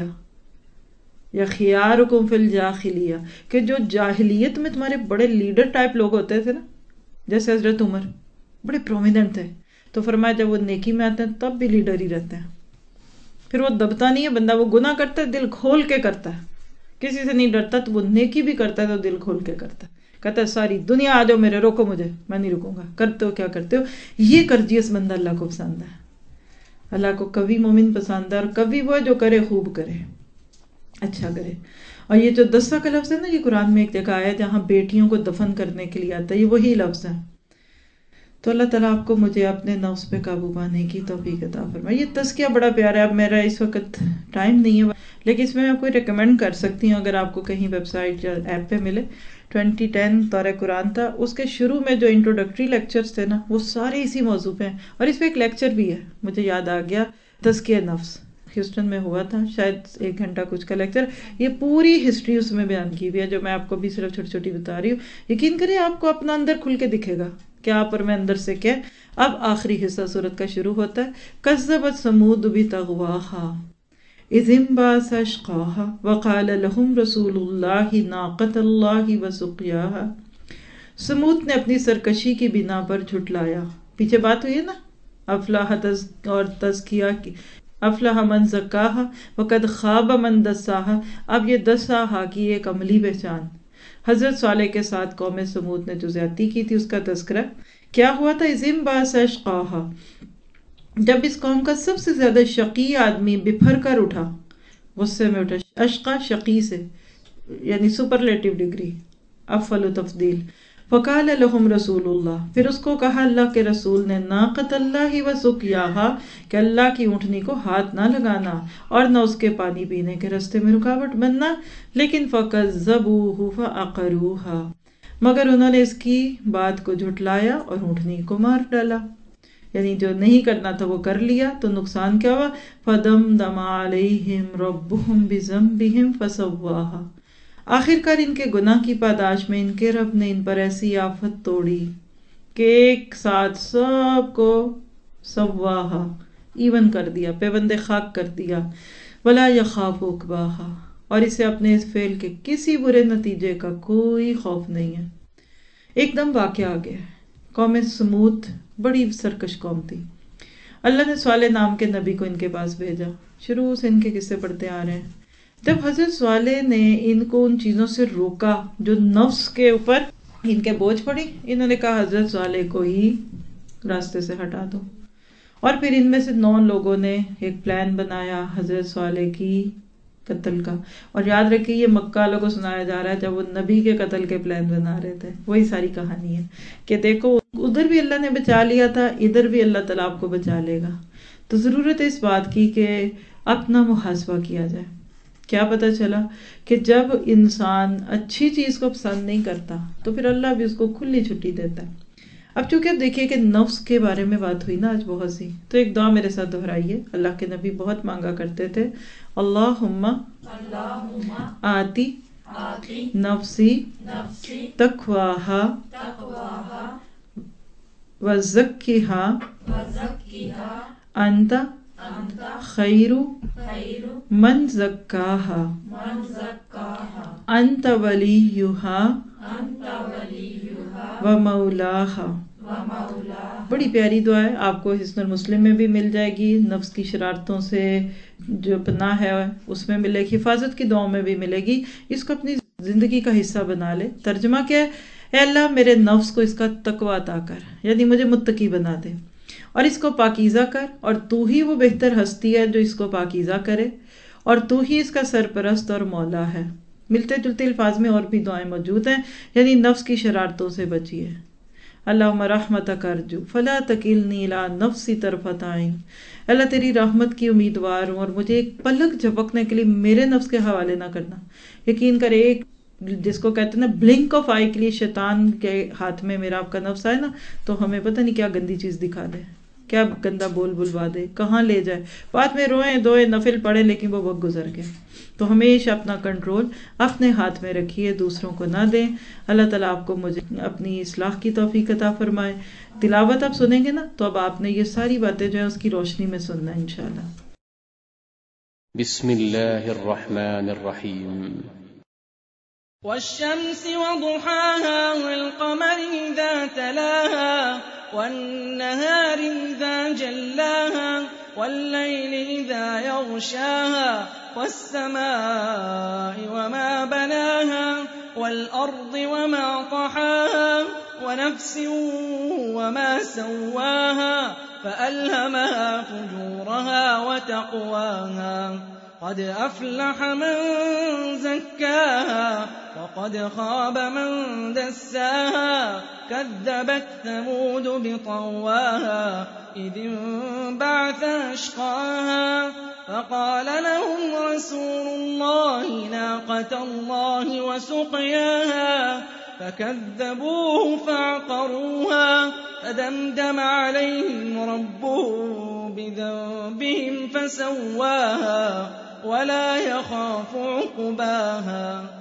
یا خیارکم فی الجاہلیہ, کہ جو جاہلیت میں تمہارے بڑے لیڈر ٹائپ لوگ ہوتے تھے نا, جیسے حضرت عمر بڑے پرومیننٹ تھے, تو فرمایا جب وہ نیکی میں آتے ہیں تب بھی لیڈر ہی رہتے ہیں. پھر وہ دبتا نہیں ہے بندہ, وہ گناہ کرتا ہے دل کھول کے کرتا ہے, کسی سے نہیں ڈرتا. تو وہ نیکی بھی کرتا ہے تو دل کھول کے کرتا ہے, کہتا ہے ساری دنیا آ جاؤ میرے, روکو مجھے, میں نہیں رکوں گا. کرتے ہو کیا کرتے ہو. یہ کرجیس بندہ اللہ کو پسند ہے. اللہ کو کبھی مومن پسند ہے, اور کبھی وہ جو کرے خوب کرے, اچھا کرے. اور یہ جو دسہ کا لفظ ہے نا, یہ قرآن میں ایک جگہ آیا جہاں بیٹیوں کو دفن کرنے کے لیے آتا ہے, یہ وہی لفظ ہے. تو اللہ تعالیٰ آپ کو مجھے اپنے نفس پہ قابو پانے کی توفیق عطا فرمائے. یہ تزکیہ بڑا پیارا ہے. اب میرا اس وقت ٹائم نہیں ہے, لیکن اس میں کوئی ریکمینڈ کر سکتی ہوں, اگر آپ کو کہیں ویب سائٹ یا ایپ پہ ملے. 2010 دورہ قرآن تھا, اس کے شروع میں جو انٹروڈکٹری لیکچرز تھے نا وہ سارے اسی موضوع پہ ہیں, اور اس پہ ایک لیکچر بھی ہے, مجھے یاد آ گیا, تزکیہ نفس, ہیوسٹن میں ہوا تھا, شاید 1 گھنٹہ کچھ کا لیکچر. یہ پوری ہسٹری اس میں بیان کی ہوئی ہے, جو میں آپ کو بھی صرف چھوٹی چھوٹی بتا رہی ہوں. یقین کریں آپ کو اپنا اندر کھل کے دکھے گا کہ آپ اور میں اندر سے کیا. اب آخری حصہ سورت کا شروع ہوتا ہے. کذبت ثمود بطغواہا اذ انبعث اشقاہا وقال لهم رسول اللہ ناقۃ اللہ وسقیاہا. سمود نے اپنی سرکشی کی بنا پر جھٹلایا. پیچھے بات ہوئی ہے نا, افلاح اور تزکیہ کی, افلاح من زکاہا وقد خاب من دساہا. اب یہ دساہا کی ایک عملی پہچان. حضرت صالح کے ساتھ قوم سمود نے جو زیادتی کی تھی اس کا تذکرہ کیا ہوا تھا. اذ انبعث اشقاہا, جب اس قوم کا سب سے زیادہ شقی آدمی بپھر کر اٹھا, غصے میں اٹھا. اشقا شقی سے یعنی سپرلیٹو ڈگری, افضل تفضیل. فقال لهم رسول اللہ, پھر اس کو کہا اللہ کے رسول نے, ناقۃ اللہ وسقیاہا, کہ اللہ کی اونٹنی کو ہاتھ نہ لگانا اور نہ اس کے پانی پینے کے راستے میں رکاوٹ بننا. لیکن فکذبوہ فعقروہا, مگر انہوں نے اس کی بات کو جھٹلایا اور اونٹنی کو مار ڈالا. یعنی جو نہیں کرنا تھا وہ کر لیا, تو نقصان کیا ہوا. فدمدم علیہم ربہم بذنبہم فسواہا, آخر کار ان کے گناہ کی پاداش میں ان کے رب نے ان پر ایسی آفت توڑی کہ ایک ساتھ سب کو سواہا, ایون کر دیا, پیوند خاک کر دیا. ولا یخاف عقباہا, اور اسے اپنے اس فعل کے کسی برے نتیجے کا کوئی خوف نہیں ہے. ایک دم واقعہ آ گیا. قوم سمود بڑی سرکش قوم تھی. اللہ نے صالح نام کے نبی کو ان کے پاس بھیجا. شروع سے ان کے قصے پڑھتے آ رہے ہیں. جب حضرت صالح نے ان کو ان چیزوں سے روکا جو نفس کے اوپر ان کے بوجھ پڑی, انہوں نے کہا حضرت صالح کو ہی راستے سے ہٹا دو. اور پھر ان میں سے 9 لوگوں نے ایک پلان بنایا حضرت صالح کی قتل کا. اور یاد رکھیے یہ مکہ والوں کو سنایا جا رہا ہے جب وہ نبی کے قتل کے پلان بنا رہے تھے. وہی ساری کہانی ہے کہ دیکھو ادھر بھی اللہ نے بچا لیا تھا، ادھر بھی اللہ تعالیٰ آپ کو بچا لے گا. تو ضرورت ہے اس بات کی کہ اپنا محاسبہ کیا جائے. کیا پتہ چلا کہ جب انسان اچھی چیز کو پسند نہیں کرتا تو پھر اللہ بھی اس کو کھلی چھٹی دیتا ہے. اب چونکہ اب دیکھیے کہ نفس کے بارے میں بات ہوئی نا آج بہت سی، تو ایک دعا میرے ساتھ دہرائیے. اللہ کے نبی بہت مانگا کرتے تھے، اللہم آتی نفسی تقواہا وزکیہا انت خیر من زکاہا انت ولیہا ومولاہا. بڑی پیاری دعا ہے، آپ کو حسن المسلم میں بھی مل جائے گی، نفس کی شرارتوں سے جو پناہ ہے اس میں ملے گی، حفاظت کی دعاؤں میں بھی ملے گی. اس کو اپنی زندگی کا حصہ بنا لے. ترجمہ کیا ہے؟ اے اللہ میرے نفس کو اس کا تقوی عطا کر، یعنی مجھے متقی بنا دے، اور اس کو پاکیزہ کر، اور تو ہی وہ بہتر ہستی ہے جو اس کو پاکیزہ کرے، اور تو ہی اس کا سرپرست اور مولا ہے. ملتے جلتے الفاظ میں اور بھی دعائیں موجود ہیں، یعنی نفس کی شرارتوں سے بچیے. اللہم رحمتک ارجو فلا تکلنی الی نفسی طرفۃ عین. اللہ تیری رحمت کی امیدوار ہوں اور مجھے ایک پلک جھپکنے کے لیے میرے نفس کے حوالے نہ کرنا. یقین کرے ایک جس کو کہتے ہیں نا بلنک آف آئی کے لیے شیطان کے ہاتھ میں میرا آپ کا نفس آئے نا تو ہمیں پتہ نہیں کیا گندی چیز دکھا دے، کیا گندا بول بلوا دے، کہاں لے جائے. بعد میں روئیں دوئیں نفل پڑھیں لیکن وہ وقت گزر گئے. تو ہمیشہ اپنا کنٹرول اپنے ہاتھ میں رکھیے، دوسروں کو نہ دیں. اللہ تعالیٰ آپ کو مجھے اپنی اصلاح کی توفیق عطا فرمائے. تلاوت آپ سنیں گے نا تو اب آپ نے یہ ساری باتیں جو ہیں اس کی روشنی میں سننا ہے انشاءاللہ. بسم اللہ الرحمن الرحیم. والشمس وضحاها والقمر إذا تلاها والنهار إذا جلاها والليل إذا يغشاها والسماء وما بناها والأرض وما طحاها ونفس وما سواها فألهمها فجورها وتقواها قد أفلح من زكاها وقد خاب من دساها كذبت ثمود بطغواها إذ انبعث أشقاها فقال لهم رسول الله ناقة الله وسقياها فكذبوه فعقروها فدمدم عليهم ربهم بذنبهم فسواها ولا يخاف عقباها.